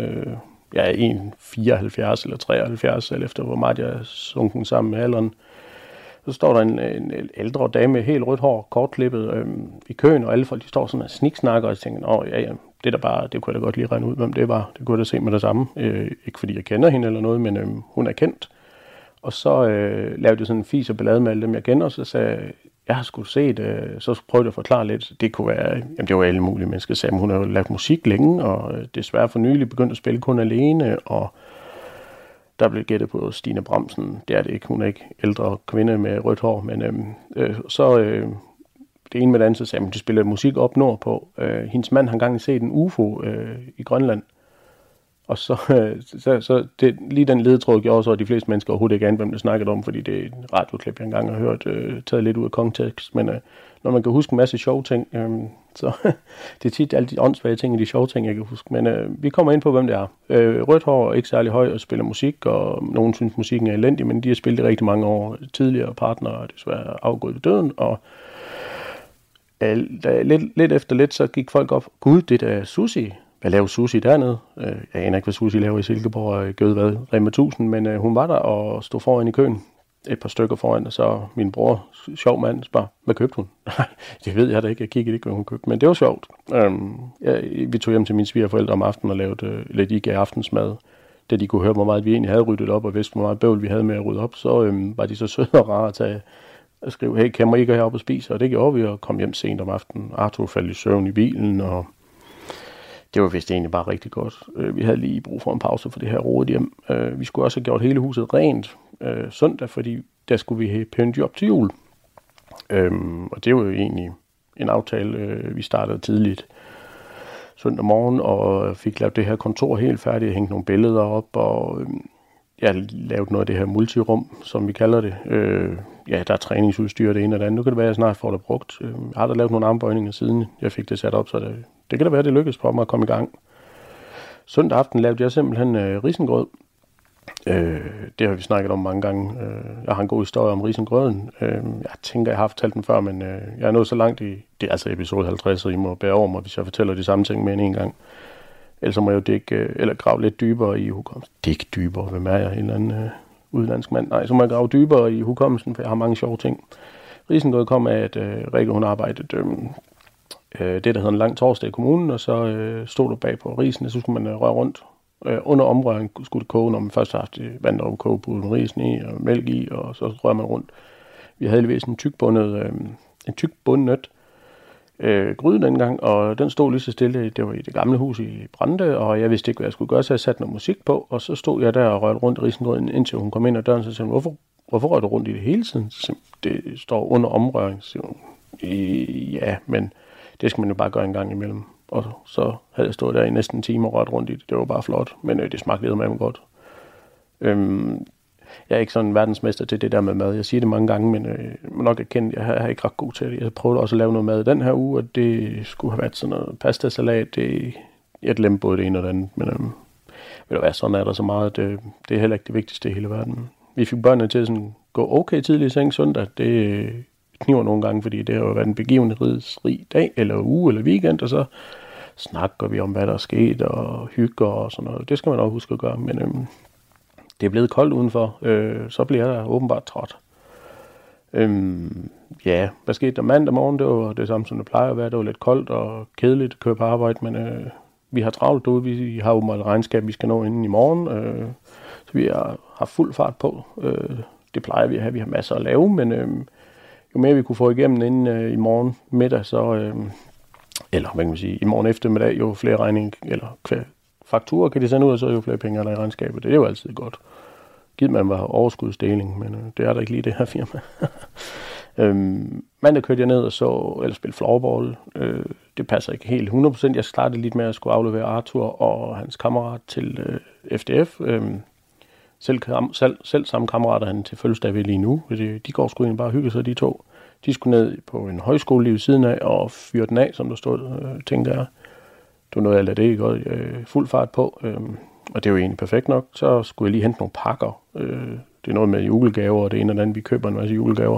eller 73, eller efter hvor meget jeg er sunken sammen med alderen. Så står der en ældre dame, helt rødt hår, kortklippet i køen, og alle folk de står sådan og sniksnakker, og jeg tænker, det der bare, det kunne jeg da godt lige regne ud, hvem det var. Det kunne jeg da se med det samme. Ikke fordi jeg kender hende eller noget, men hun er kendt. Og så lavede jeg sådan en fis og ballade med alle dem, jeg kender, og så sagde jeg har sgu set, så prøvede jeg at forklare lidt. Det kunne være, det var alle mulige mennesker, sagde, hun har jo lavet musik længe, og desværre for nylig begyndt at spille kun alene, og der blev gættet på Stine Bramsen. Det er det ikke, hun er ikke ældre kvinde med rødt hår, men det ene med det andet, så sagde de spiller musik op nordpå. Hendes mand har engang set en UFO i Grønland. Og så det, lige den ledetråd gjorde så, at de fleste mennesker overhovedet ikke anede, hvem det snakkede om, fordi det er et radioklip, jeg engang har hørt, taget lidt ud af kontekst. Men når man kan huske en masse sjove ting, så det er tit alle de åndssvage ting, de sjove ting, jeg kan huske. Men vi kommer ind på, hvem det er. Rødt hår, ikke særlig høj, og spiller musik, og nogen synes, musikken er elendig, men de har spillet i rigtig mange år. Tidligere partnere er desværre afgået ved døden, og lidt efter lidt, så gik folk op, gud, det er Susie. Jeg laver Susie dernede. Jeg aner ikke, hvad Susie laver i Silkeborg og Gødvad, Rema 1000, men hun var der og stod foran i køen. Et par stykker foran, og så min bror, sjov mand, spørger, hvad købte hun? Nej, det ved jeg da ikke. Jeg kiggede ikke, hvad hun købte, men det var sjovt. Vi tog hjem til mine svigerforældre om aftenen og lavede lidt aftensmad. Da de kunne høre, hvor meget vi egentlig havde ryddet op, og vidste, hvor meget bøvl vi havde med at rydde op, så var de så søde og rare at skrive, hey, kan man ikke heroppe og spise? Og det gjorde vi, og kom hjem sent om aftenen. Arthur faldt i søvn i bilen, og det var vist egentlig bare rigtig godt. Vi havde lige brug for en pause for det her rodet hjem. Vi skulle også have gjort hele huset rent søndag, fordi der skulle vi have pyntet op til jul. Og det var jo egentlig en aftale, vi startede tidligt søndag morgen, og fik lavet det her kontor helt færdigt, hængt nogle billeder op, og jeg lavede noget af det her multirum, som vi kalder det. ja, der er træningsudstyr det ene og det andet. Nu kan det være, at jeg snart får det brugt. Jeg har da lavet nogle armbøjninger siden jeg fik det sat op, så det kan da være, at det lykkes for mig at komme i gang. Søndag aften lavede jeg simpelthen risengrød. Det har vi snakket om mange gange. Jeg har en god historie om risengrøden. Jeg tænker, jeg har fortalt den før, men jeg er nået så langt i... Det er altså episode 50, så I må bære over mig, hvis jeg fortæller de samme ting med en gang. Ellers må jeg jo eller grave lidt dybere i hukommelsen. Ikke dybere, hvem er jeg? En eller anden udlandsk mand. Nej, så må jeg grave dybere i hukommelsen, for jeg har mange sjove ting. Risengrød kom af, at Rikke, hun arbejdede det, der hedder en lang torsdag i kommunen, og så stod der bag på risen, og så skulle man røre rundt. Under omrøring skulle det koge, når man først har haft vand over koge, putte risen i og mælk i, og så rører man rundt. Vi havde heldigvis en tykbundet gryde dengang, og den stod lige så stille. Det var i det gamle hus i Brande, og jeg vidste ikke, hvad jeg skulle gøre, så jeg satte noget musik på, og så stod jeg der og rørte rundt i risengrøden, indtil hun kom ind ad døren, så sagde hun, hvorfor rører du rundt i det hele tiden? Det står under omrøring, siger hun. Ja, men det skal man jo bare gøre en gang imellem. Og så havde jeg stået der i næsten en time og rørt rundt i det. Det var bare flot, men det smagte lidt med mig godt. Jeg er ikke sådan en verdensmester til det der med mad. Jeg siger det mange gange, men må nok erkende, jeg er ikke ret god til det. Jeg prøvede også at lave noget mad den her uge, og det skulle have været sådan noget pastasalat. Jeg glemte både det ene og det andet, men ved du hvad, sådan er der så meget. Det er heller ikke det vigtigste i hele verden. Vi fik børnene til at sådan gå okay tidligt i seng søndag. Det kniver nogle gange, fordi det har jo været en begivenhedsrig dag, eller uge, eller weekend, og så snakker vi om, hvad der er sket, og hygger og sådan noget. Det skal man også huske at gøre, men det er blevet koldt udenfor, så bliver jeg åbenbart træt. Ja, hvad skete der mandag morgen? Det var det samme, som det plejer at være. Det var lidt koldt og kedeligt at køre på arbejde, men vi har travlt derude. Vi har åbenbart et regnskab, vi skal nå inden i morgen, så vi har fuld fart på. Det plejer vi at have. Vi har masser at lave, men jo mere vi kunne få igennem inden i morgen middag, så, eller hvad kan man sige, i morgen eftermiddag, jo flere regninger, eller fakturer kan de sende ud, og så jo flere penge der i regnskabet. Det er jo altid godt. Givet man var overskudsdeling, men det er der ikke lige det her firma. Mandag kørte jeg ned og spille floorball. Det passer ikke helt 100%. Jeg startede lidt med at skulle aflevere Arthur og hans kammerat til FDF. Selv samme kammerater han til fødselsdag ved lige nu. De går sgu egentlig bare og hygger sig, de to. De skulle ned på en højskole lige ved siden af og fyre den af, som der stod, tænkte jeg. Det var noget, jeg lade det godt fuld fart på. Og det er jo egentlig perfekt nok. Så skulle jeg lige hente nogle pakker. Det er noget med julegaver, og det ene og det andet. Vi køber en masse julegaver.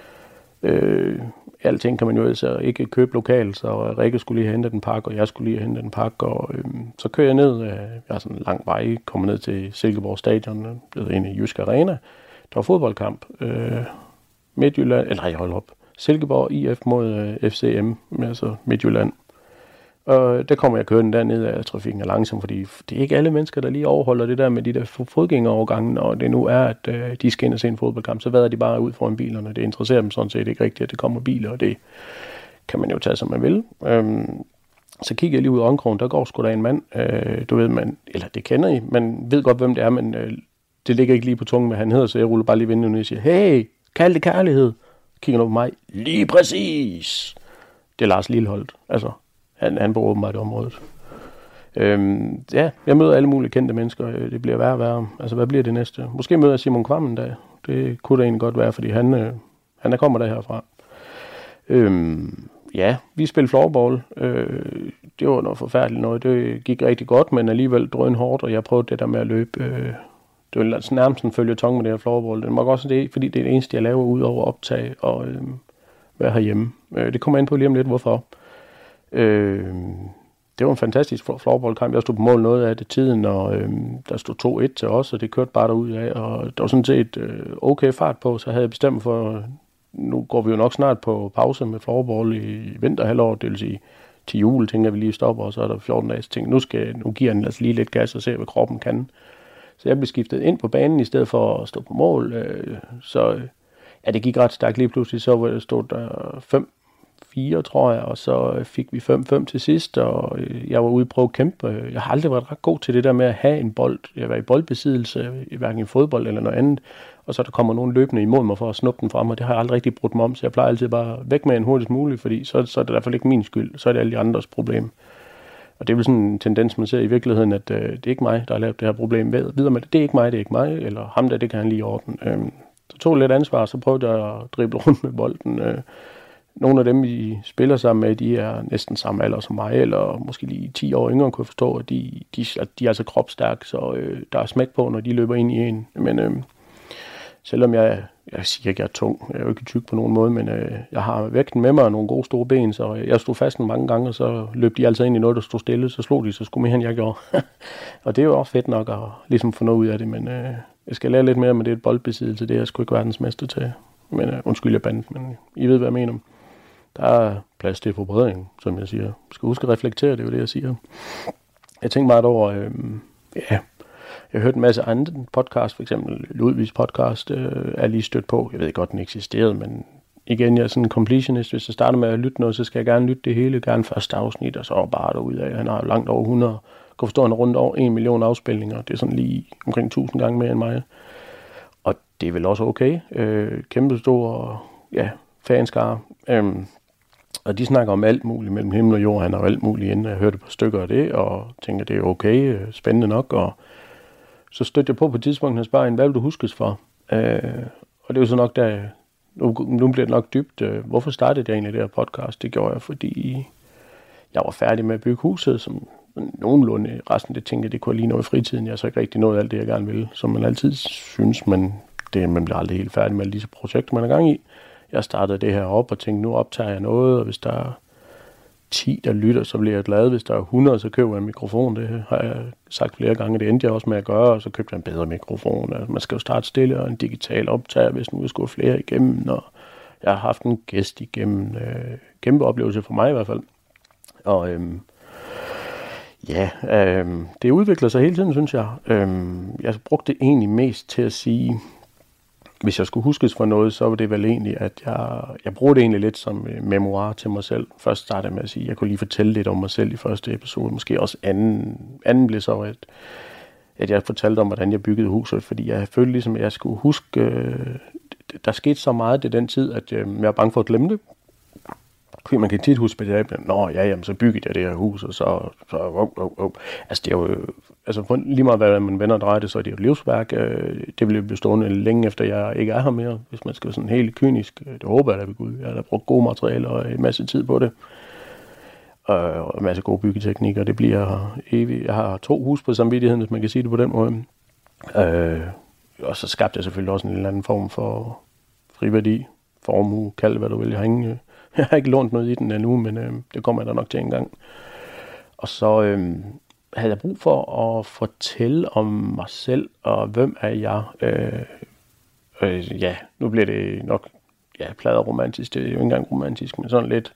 Alting kan man jo altså ikke købe lokalt, så Rikke skulle lige hente en pakke, og jeg skulle lige hente en pakke. Og så kører jeg ned. Jeg har sådan en lang vej, kommer ned til Silkeborg Stadion, blevet ind i Jysk Arena. Der var fodboldkamp. Midtjylland, eller jeg holder op. Silkeborg IF mod FCM, altså Midtjylland. Og der kommer jeg kørende dernede af trafikken er langsom, fordi det er ikke alle mennesker, der lige overholder det der med de der fodgængerovergange, og det nu er, at de skal ind og se en fodboldkamp, så vader de bare ud foran bilerne. Det interesserer dem sådan set ikke rigtigt, at det kommer biler, og det kan man jo tage, som man vil. Så kigger jeg lige ud af omkrogen, der går sgu da en mand, du ved, eller det kender I, man ved godt, hvem det er, men det ligger ikke lige på tungen, hvad han hedder, så jeg ruller bare lige vinduet ned og siger, hey, kald det kærlighed. Kigger nu på mig, lige præcis. Det er Lars Lilleholdt, altså. Han bor åbenbart i området. Ja, jeg møder alle mulige kendte mennesker. Det bliver værre og værre. Altså, hvad bliver det næste? Måske møder jeg Simon Kvam en dag. Det kunne det egentlig godt være, fordi han er kommer der herfra. Ja, vi spillede floorball. Det var noget forfærdeligt noget. Det gik rigtig godt, men alligevel drønhårdt, og jeg prøvede det der med at løbe. Det var nærmest en føljeton med det her floorball. Det var også det, fordi det er det eneste, jeg laver ud over optag og være herhjemme. Det kommer ind på lige om lidt, hvorfor. Det var en fantastisk floorballkamp. Jeg stod på mål noget af det tiden, og der stod 2-1 til os, og det kørte bare derud af, og der var sådan set okay fart på, så havde jeg bestemt for, nu går vi jo nok snart på pause med floorball i vinterhalvår, det vil sige til jul, tænker vi lige stopper, og så er der 14 dages ting. Nu giver den altså lige lidt gas og se, hvad kroppen kan. Så jeg blev skiftet ind på banen, i stedet for at stå på mål, så ja, det gik ret stærkt lige pludselig, så stod der 5-4, tror jeg, og så fik vi 5-5 til sidst, og jeg var ude på at kæmpe. Jeg har aldrig været ret god til det der med at have en bold. Jeg var i boldbesiddelse, hverken i fodbold eller noget andet, og så der kommer nogen løbende imod mig for at snuppe den frem, og det har jeg aldrig rigtig brudt mig om, så jeg plejer altid bare væk med en hurtigst muligt, fordi så er det i hvert fald ikke min skyld, så er det alle de andres problem. Og det er vel sådan en tendens, man ser i virkeligheden, at det er ikke mig, der har lavet det her problem. Videre med det, det er ikke mig, eller ham der, det kan han lige ordne. Så tog lidt ansvar, så prøvede jeg at drible rundt med bolden. Nogle af dem, vi spiller sammen med, de er næsten samme alder som mig, eller måske lige 10 år yngre, kunne jeg forstå, at de er altså kropstærke, så der er smæk på, når de løber ind i en. Men selvom jeg siger ikke, jeg er tung, jeg er jo ikke tyk på nogen måde, men jeg har vægten med mig og nogle gode store ben, så jeg stod fast mange gange, og så løb de altså ind i noget, der stod stille, så slog de så sgu mere, end jeg gjorde. Og det er jo også fedt nok at ligesom få noget ud af det, men jeg skal lære lidt mere med det boldbesiddelse, det er jeg sgu ikke verdensmester til. Men undskyld, jeg bandt, men I ved, hvad jeg mener. Der er plads til forbedring, som jeg siger. Jeg skal huske at reflektere, det er jo det, jeg siger. Jeg tænkte meget over, jeg har hørt en masse andre podcast, for eksempel Ludvigs podcast, er lige stødt på. Jeg ved godt, den eksisterede, men igen, jeg er sådan en completionist. Hvis jeg starter med at lytte noget, så skal jeg gerne lytte det hele, gerne første afsnit, og så bare derudad. Han har langt over 100. Jeg kan forstå, han er rundt over 1 million afspilninger. Det er sådan lige omkring 1000 gange mere end mig. Og det er vel også okay. Kæmpe stor, fanskare. Og de snakker om alt muligt mellem himmel og jord. Han har jo alt muligt inden. Jeg hørte et par stykker af det, og tænker, det er okay, spændende nok. Og så stødte jeg på et tidspunkt, han spørger, hvad vil du huskes for? Og det er jo så nok, der nu bliver det nok dybt. Hvorfor startede jeg egentlig det her podcast? Det gjorde jeg, fordi jeg var færdig med at bygge huset, som nogenlunde resten det tænkte, det kunne jeg lige nå i fritiden. Jeg har så ikke rigtig nået alt det, jeg gerne vil, som man altid synes, men man bliver aldrig helt færdig med alle disse projekter, man er gang i. Jeg startede det her op og tænkte, nu optager jeg noget, og hvis der er 10, der lytter, så bliver jeg glad. Hvis der er 100, så køber jeg en mikrofon. Det har jeg sagt flere gange. Det endte jeg også med at gøre, og så købte jeg en bedre mikrofon. Man skal jo starte stille, og en digital optager, hvis nu vi skulle flere igennem. Og jeg har haft en gæst igennem. Kæmpe oplevelse for mig i hvert fald. Og det udvikler sig hele tiden, synes jeg. Jeg brugte det egentlig mest til at sige, hvis jeg skulle huskes for noget, så var det vel egentlig, at jeg bruger det egentlig lidt som memoir til mig selv. Først startede jeg med at sige, at jeg kunne lige fortælle lidt om mig selv i første episode. Måske også anden blev så, at jeg fortalte om, hvordan jeg byggede huset. Fordi jeg følte ligesom, at jeg skulle huske, der skete så meget i den tid, at jeg var bange for at glemme det. Fordi man kan tit huske, at så byggede jeg det her hus, og så. Altså, det er jo, lige meget hvad man vender og drejer det, så er det jo et livsværk. Det vil jo blive stående længe efter, jeg ikke er her mere, hvis man skal være sådan helt kynisk. Det håber jeg da ved Gud. Jeg har da brugt gode materialer og en masse tid på det. Og en masse gode byggeteknikker. Det bliver evigt. Jeg har 2 hus på samvittigheden, hvis man kan sige det på den måde. Og så skabte jeg selvfølgelig også en eller anden form for friværdi, formue, kald hvad du vil. Jeg har ikke lånt noget i den endnu, men det kommer jeg da nok til en gang. Og så havde jeg brug for at fortælle om mig selv, og hvem er jeg? Nu bliver det nok pladeromantisk. Det er jo ikke engang romantisk, men sådan lidt.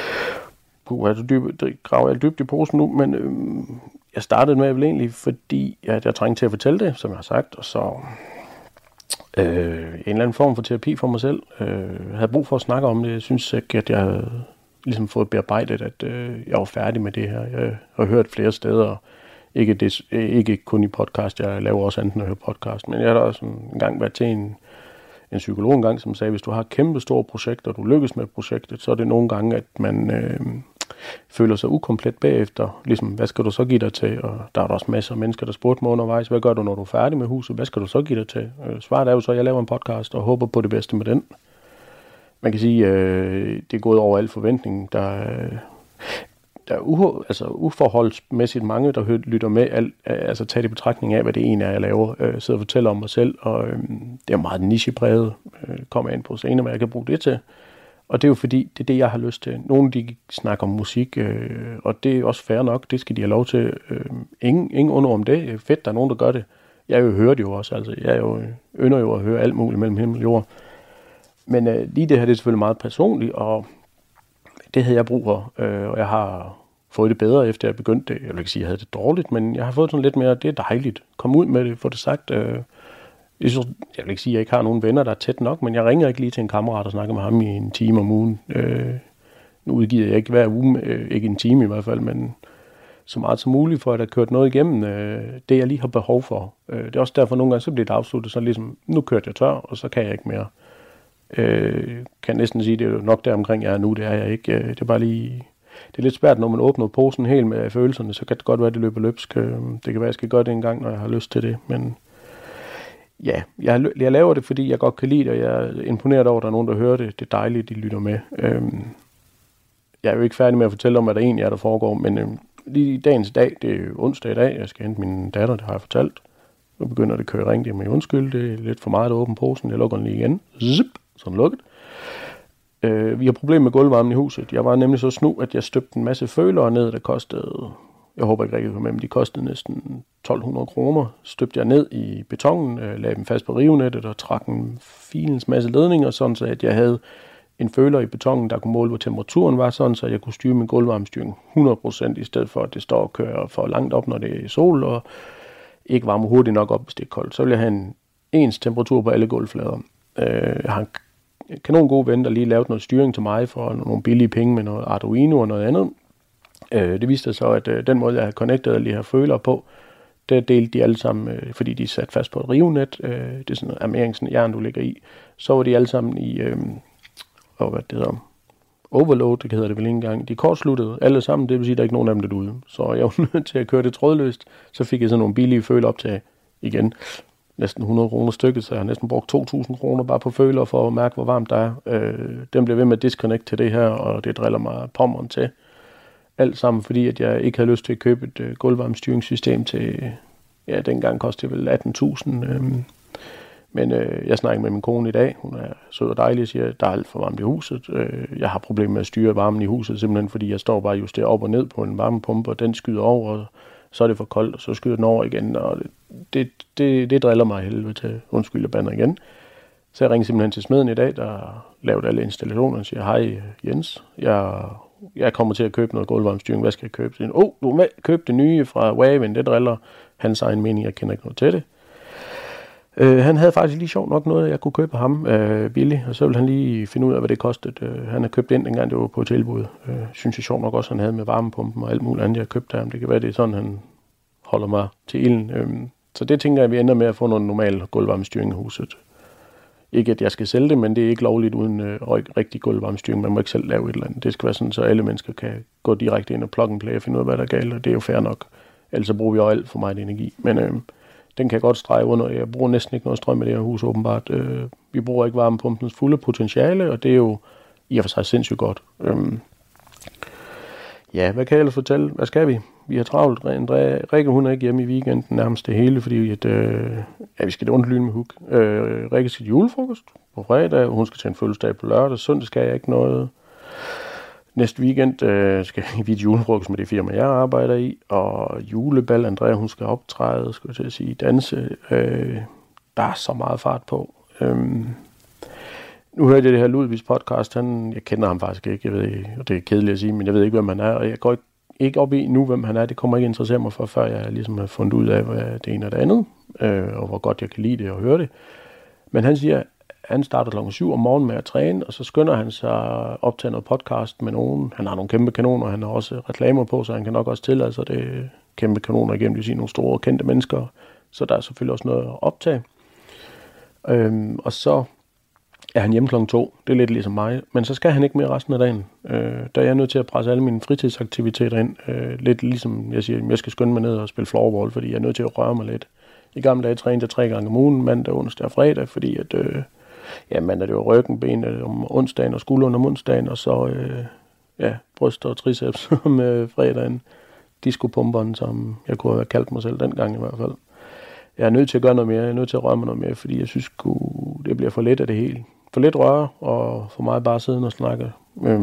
Graver jeg dybt i posen nu, men jeg startede med vel egentlig, fordi jeg trængte til at fortælle det, som jeg har sagt, og så en eller anden form for terapi for mig selv. Jeg havde brug for at snakke om det. Jeg synes ikke, at jeg havde ligesom fået bearbejdet, at jeg var færdig med det her. Jeg har hørt flere steder, ikke kun i podcast, jeg laver også andet end at høre podcast, men jeg har også en gang været til en psykolog en gang, som sagde, hvis du har kæmpe store projekter, og du lykkes med projektet, så er det nogle gange, at man føler sig ukomplet bagefter. Ligesom, hvad skal du så give dig til? Og der er der også masser af mennesker, der spurgte mig undervejs, hvad gør du, når du er færdig med huset? Hvad skal du så give dig til? Svaret er jo så, at jeg laver en podcast og håber på det bedste med den. Man kan sige, det er gået over al forventning. Der er uforholdsmæssigt mange, der lytter med, altså tage det i betragtning af, hvad det egentlig er, jeg laver. Sidder og fortæller om mig selv, og det er meget nichepræget. Kommer jeg ind på senere, hvad jeg kan bruge det til. Og det er jo fordi, det er det, jeg har lyst til. Nogle de snakker om musik, og det er også fair nok. Det skal de have lov til. Ingen under om det. Fedt, der er nogen, der gør det. Jeg hører det jo også. Altså, jeg ynder jo at høre alt muligt mellem himmel og jord. Men lige det her, det er selvfølgelig meget personligt, og det havde jeg brug for. Og jeg har fået det bedre, efter jeg begyndte det. Jeg vil ikke sige, at jeg havde det dårligt, men jeg har fået sådan lidt mere, det er dejligt. Kom ud med det, få det sagt. Jeg vil ikke sige, at jeg ikke har nogen venner, der er tæt nok, men jeg ringer ikke lige til en kammerat og snakker med ham i en time om ugen. Nu udgiver jeg ikke hver uge, ikke en time i hvert fald, men så meget som muligt for, at der kørt noget igennem, det jeg lige har behov for. Det er også derfor, nogle gange så bliver det afsluttet, så ligesom, nu kørte jeg tør, og så kan jeg ikke mere. Kan næsten sige, det er jo nok der omkring jeg er nu, det er jeg ikke. Det er bare lige, det er lidt svært, når man åbner posen helt med følelserne, så kan det godt være, at det løber løbsk. Det kan være, at jeg skal gøre det en gang, når jeg har lyst til det, men ja, jeg laver det, fordi jeg godt kan lide det, og jeg er imponeret over, at der er nogen, der hører det. Det er dejligt, de lytter med. Jeg er jo ikke færdig med at fortælle om, hvad der egentlig er, der foregår, men lige dagens dag, det er jo onsdag i dag, jeg skal hente min datter, det har jeg fortalt. Nu begynder det at køre ringt med undskyld, det er lidt for meget at åbne posen, jeg lukker den lige igen. Zip, så den lukket. Vi har problemer med gulvvarmen i huset. Jeg var nemlig så snu, at jeg støbte en masse følere ned, der kostede, jeg håber ikke rigtig, men de kostede næsten 1.200 kroner. Støbte jeg ned i betongen, lagde dem fast på rivenettet og trak en filens masse ledninger, sådan så at jeg havde en føler i betongen, der kunne måle, hvor temperaturen var, sådan så jeg kunne styre min gulvvarmestyring 100%, i stedet for at det står og kører for langt op, når det er sol, og ikke varmer hurtigt nok op, hvis det er koldt. Så vil jeg have en ens temperatur på alle gulvflader. Jeg har en kanon god ven, der lige lavede noget styring til mig for nogle billige penge med noget Arduino og noget andet. Det viste så, at den måde, jeg havde connectet alle de her følere på, det delte de alle sammen, fordi de er sat fast på et rivenet. Det er sådan noget armeringsjern, du ligger i. Så var de alle sammen i, hvad det hedder, overload, det hedder det vel ikke engang. De er kortsluttede alle sammen, det vil sige, at der er ikke nogen af dem derude. Så jeg var nødt til at køre det trådløst. Så fik jeg sådan nogle billige føler op til igen. Næsten 100 kroner stykket, så jeg har næsten brugt 2.000 kroner bare på føler for at mærke, hvor varmt der er. Den bliver ved med at disconnect til det her, og det driller mig pommeren til. Alt sammen, fordi at jeg ikke havde lyst til at købe et gulvvarmestyringssystem til, ja, dengang kostede det vel 18.000. Men jeg snakker med min kone i dag. Hun er sød og dejlig og siger, at der er alt for varmt i huset. Jeg har problemer med at styre varmen i huset, simpelthen fordi jeg står bare justerer op og ned på en varmepumpe, og den skyder over, og så er det for koldt, og så skyder den over igen. Og det driller mig helvede til. Undskyld, jeg bander igen. Så jeg ringer simpelthen til smeden i dag, der lavede alle installationerne, og siger, hej Jens, jeg kommer til at købe noget gulvvarmestyring. Hvad skal jeg købe? Du må købe det nye fra Waven, det driller hans egen mening, jeg kender ikke noget til det. Han havde faktisk lige sjovt nok noget, jeg kunne købe ham billigt, og så ville han lige finde ud af, hvad det kostede. Han har købt ind, dengang det var på tilbud. Synes jeg sjovt nok også, han havde med varmepumpen og alt muligt andet, jeg købte ham. Det kan være, det er sådan, han holder mig til ilden. Så det tænker jeg, vi ender med at få noget normal gulvvarmestyring i huset. Ikke at jeg skal sælge det, men det er ikke lovligt uden rigtig gulvvarmestyring. Man må ikke selv lave et eller andet. Det skal være sådan, så alle mennesker kan gå direkte ind og plug and play og finde ud af, hvad der er galt, og det er jo fair nok. Ellers så bruger vi jo alt for meget energi. Men den kan jeg godt strege under. Jeg bruger næsten ikke noget strøm i det her hus, åbenbart. Vi bruger ikke varmepumpens fulde potentiale, og det er jo i og for sig sindssygt godt. Ja, hvad kan jeg ellers fortælle? Hvad skal vi? Vi har travlt. Rikke, hun er ikke hjemme i weekenden nærmest det hele, fordi at, vi skal det ondt lyne med hug. Rikke skal julefrokost på fredag, hun skal til en fødselsdag på lørdag. Søndag skal jeg ikke noget. Næste weekend skal vi til julefrokost med det firma, jeg arbejder i, og julebal, Andrea, hun skal optræde, skal jeg til at sige, danse. Der er så meget fart på. Nu hørte jeg det her Ludvigs podcast, jeg kender ham faktisk ikke, jeg ved ikke, og det er kedeligt at sige, men jeg ved ikke, hvem han er, og jeg går ikke op i nu, hvem han er. Det kommer ikke interessere mig for, før jeg ligesom har fundet ud af, hvad det ene og det andet, og hvor godt jeg kan lide det og høre det. Men han siger, han starter klokken 7 om morgenen med at træne, og så skynder han sig at optage noget podcast med nogen. Han har nogle kæmpe kanoner, han har også reklamer på, så han kan nok også tillade sig det kæmpe kanoner igennem, det vil sige nogle store kendte mennesker. Så der er selvfølgelig også noget at optage. Og så er han hjemme klokken 2. Det er lidt ligesom mig. Men så skal han ikke mere resten af dagen. Der er jeg nødt til at presse alle mine fritidsaktiviteter ind. Lidt ligesom jeg siger, jeg skal skynde mig ned og spille floorball, fordi jeg er nødt til at røre mig lidt. I gamle dage trænede jeg 3 gange om ugen, mandag, onsdag og fredag, fordi at mandag det var ryggenben om onsdagen og skulderen om onsdagen, og så bryster og triceps om fredagen. Discopumperen, som jeg kunne have kaldt mig selv dengang i hvert fald. Jeg er nødt til at gøre noget mere, jeg er nødt til at røre mig noget mere, fordi jeg synes, det bliver for let af det hele. For lidt røre, og for meget bare sidde og snakke.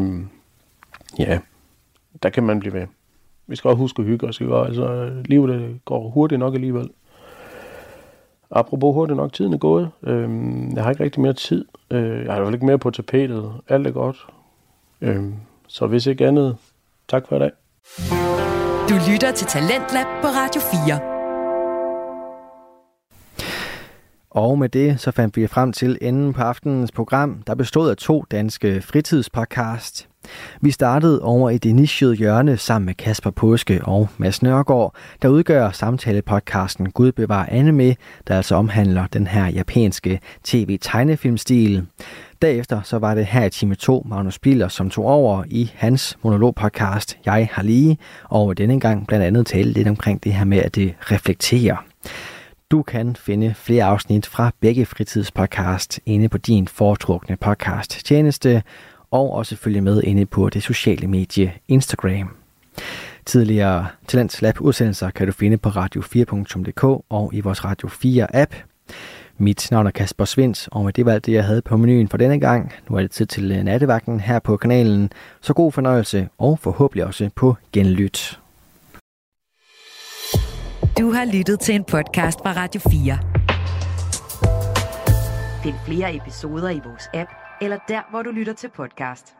Der kan man blive ved. Vi skal også huske at hygge os, altså livet går hurtigt nok alligevel. Apropos hurtigt nok, tiden er gået. Jeg har ikke rigtig mere tid. Jeg har i hvert fald ikke mere på tapetet. Alt er godt. Så hvis ikke andet, tak for i dag. Du lytter til Talentlab på Radio 4. Og med det så fandt vi frem til enden på aftenens program, der bestod af 2 danske fritidspodcast. Vi startede over i det nichede hjørne sammen med Kasper Påske og Mads Nørgaard, der udgør samtalepodcasten Gud bevar anime, der altså omhandler den her japanske tv-tegnefilmstil. Derefter så var det her i time 2 Magnus Biller, som tog over i hans monologpodcast Jeg har lige, og denne gang blandt andet tale lidt omkring det her med, at det reflekterer. Du kan finde flere afsnit fra begge fritidspodcast inde på din foretrukne podcast tjeneste, og også følge med inde på det sociale medie Instagram. Tidligere Talentlab udsendelser kan du finde på radio4.dk og i vores Radio 4 app. Mit navn er Kasper Svindt, og med det var alt det, jeg havde på menuen for denne gang. Nu er det tid til nattevagten her på kanalen, så god fornøjelse og forhåbentlig også på genlyt. Du har lyttet til en podcast fra Radio 4. Find flere episoder i vores app, eller der, hvor du lytter til podcast.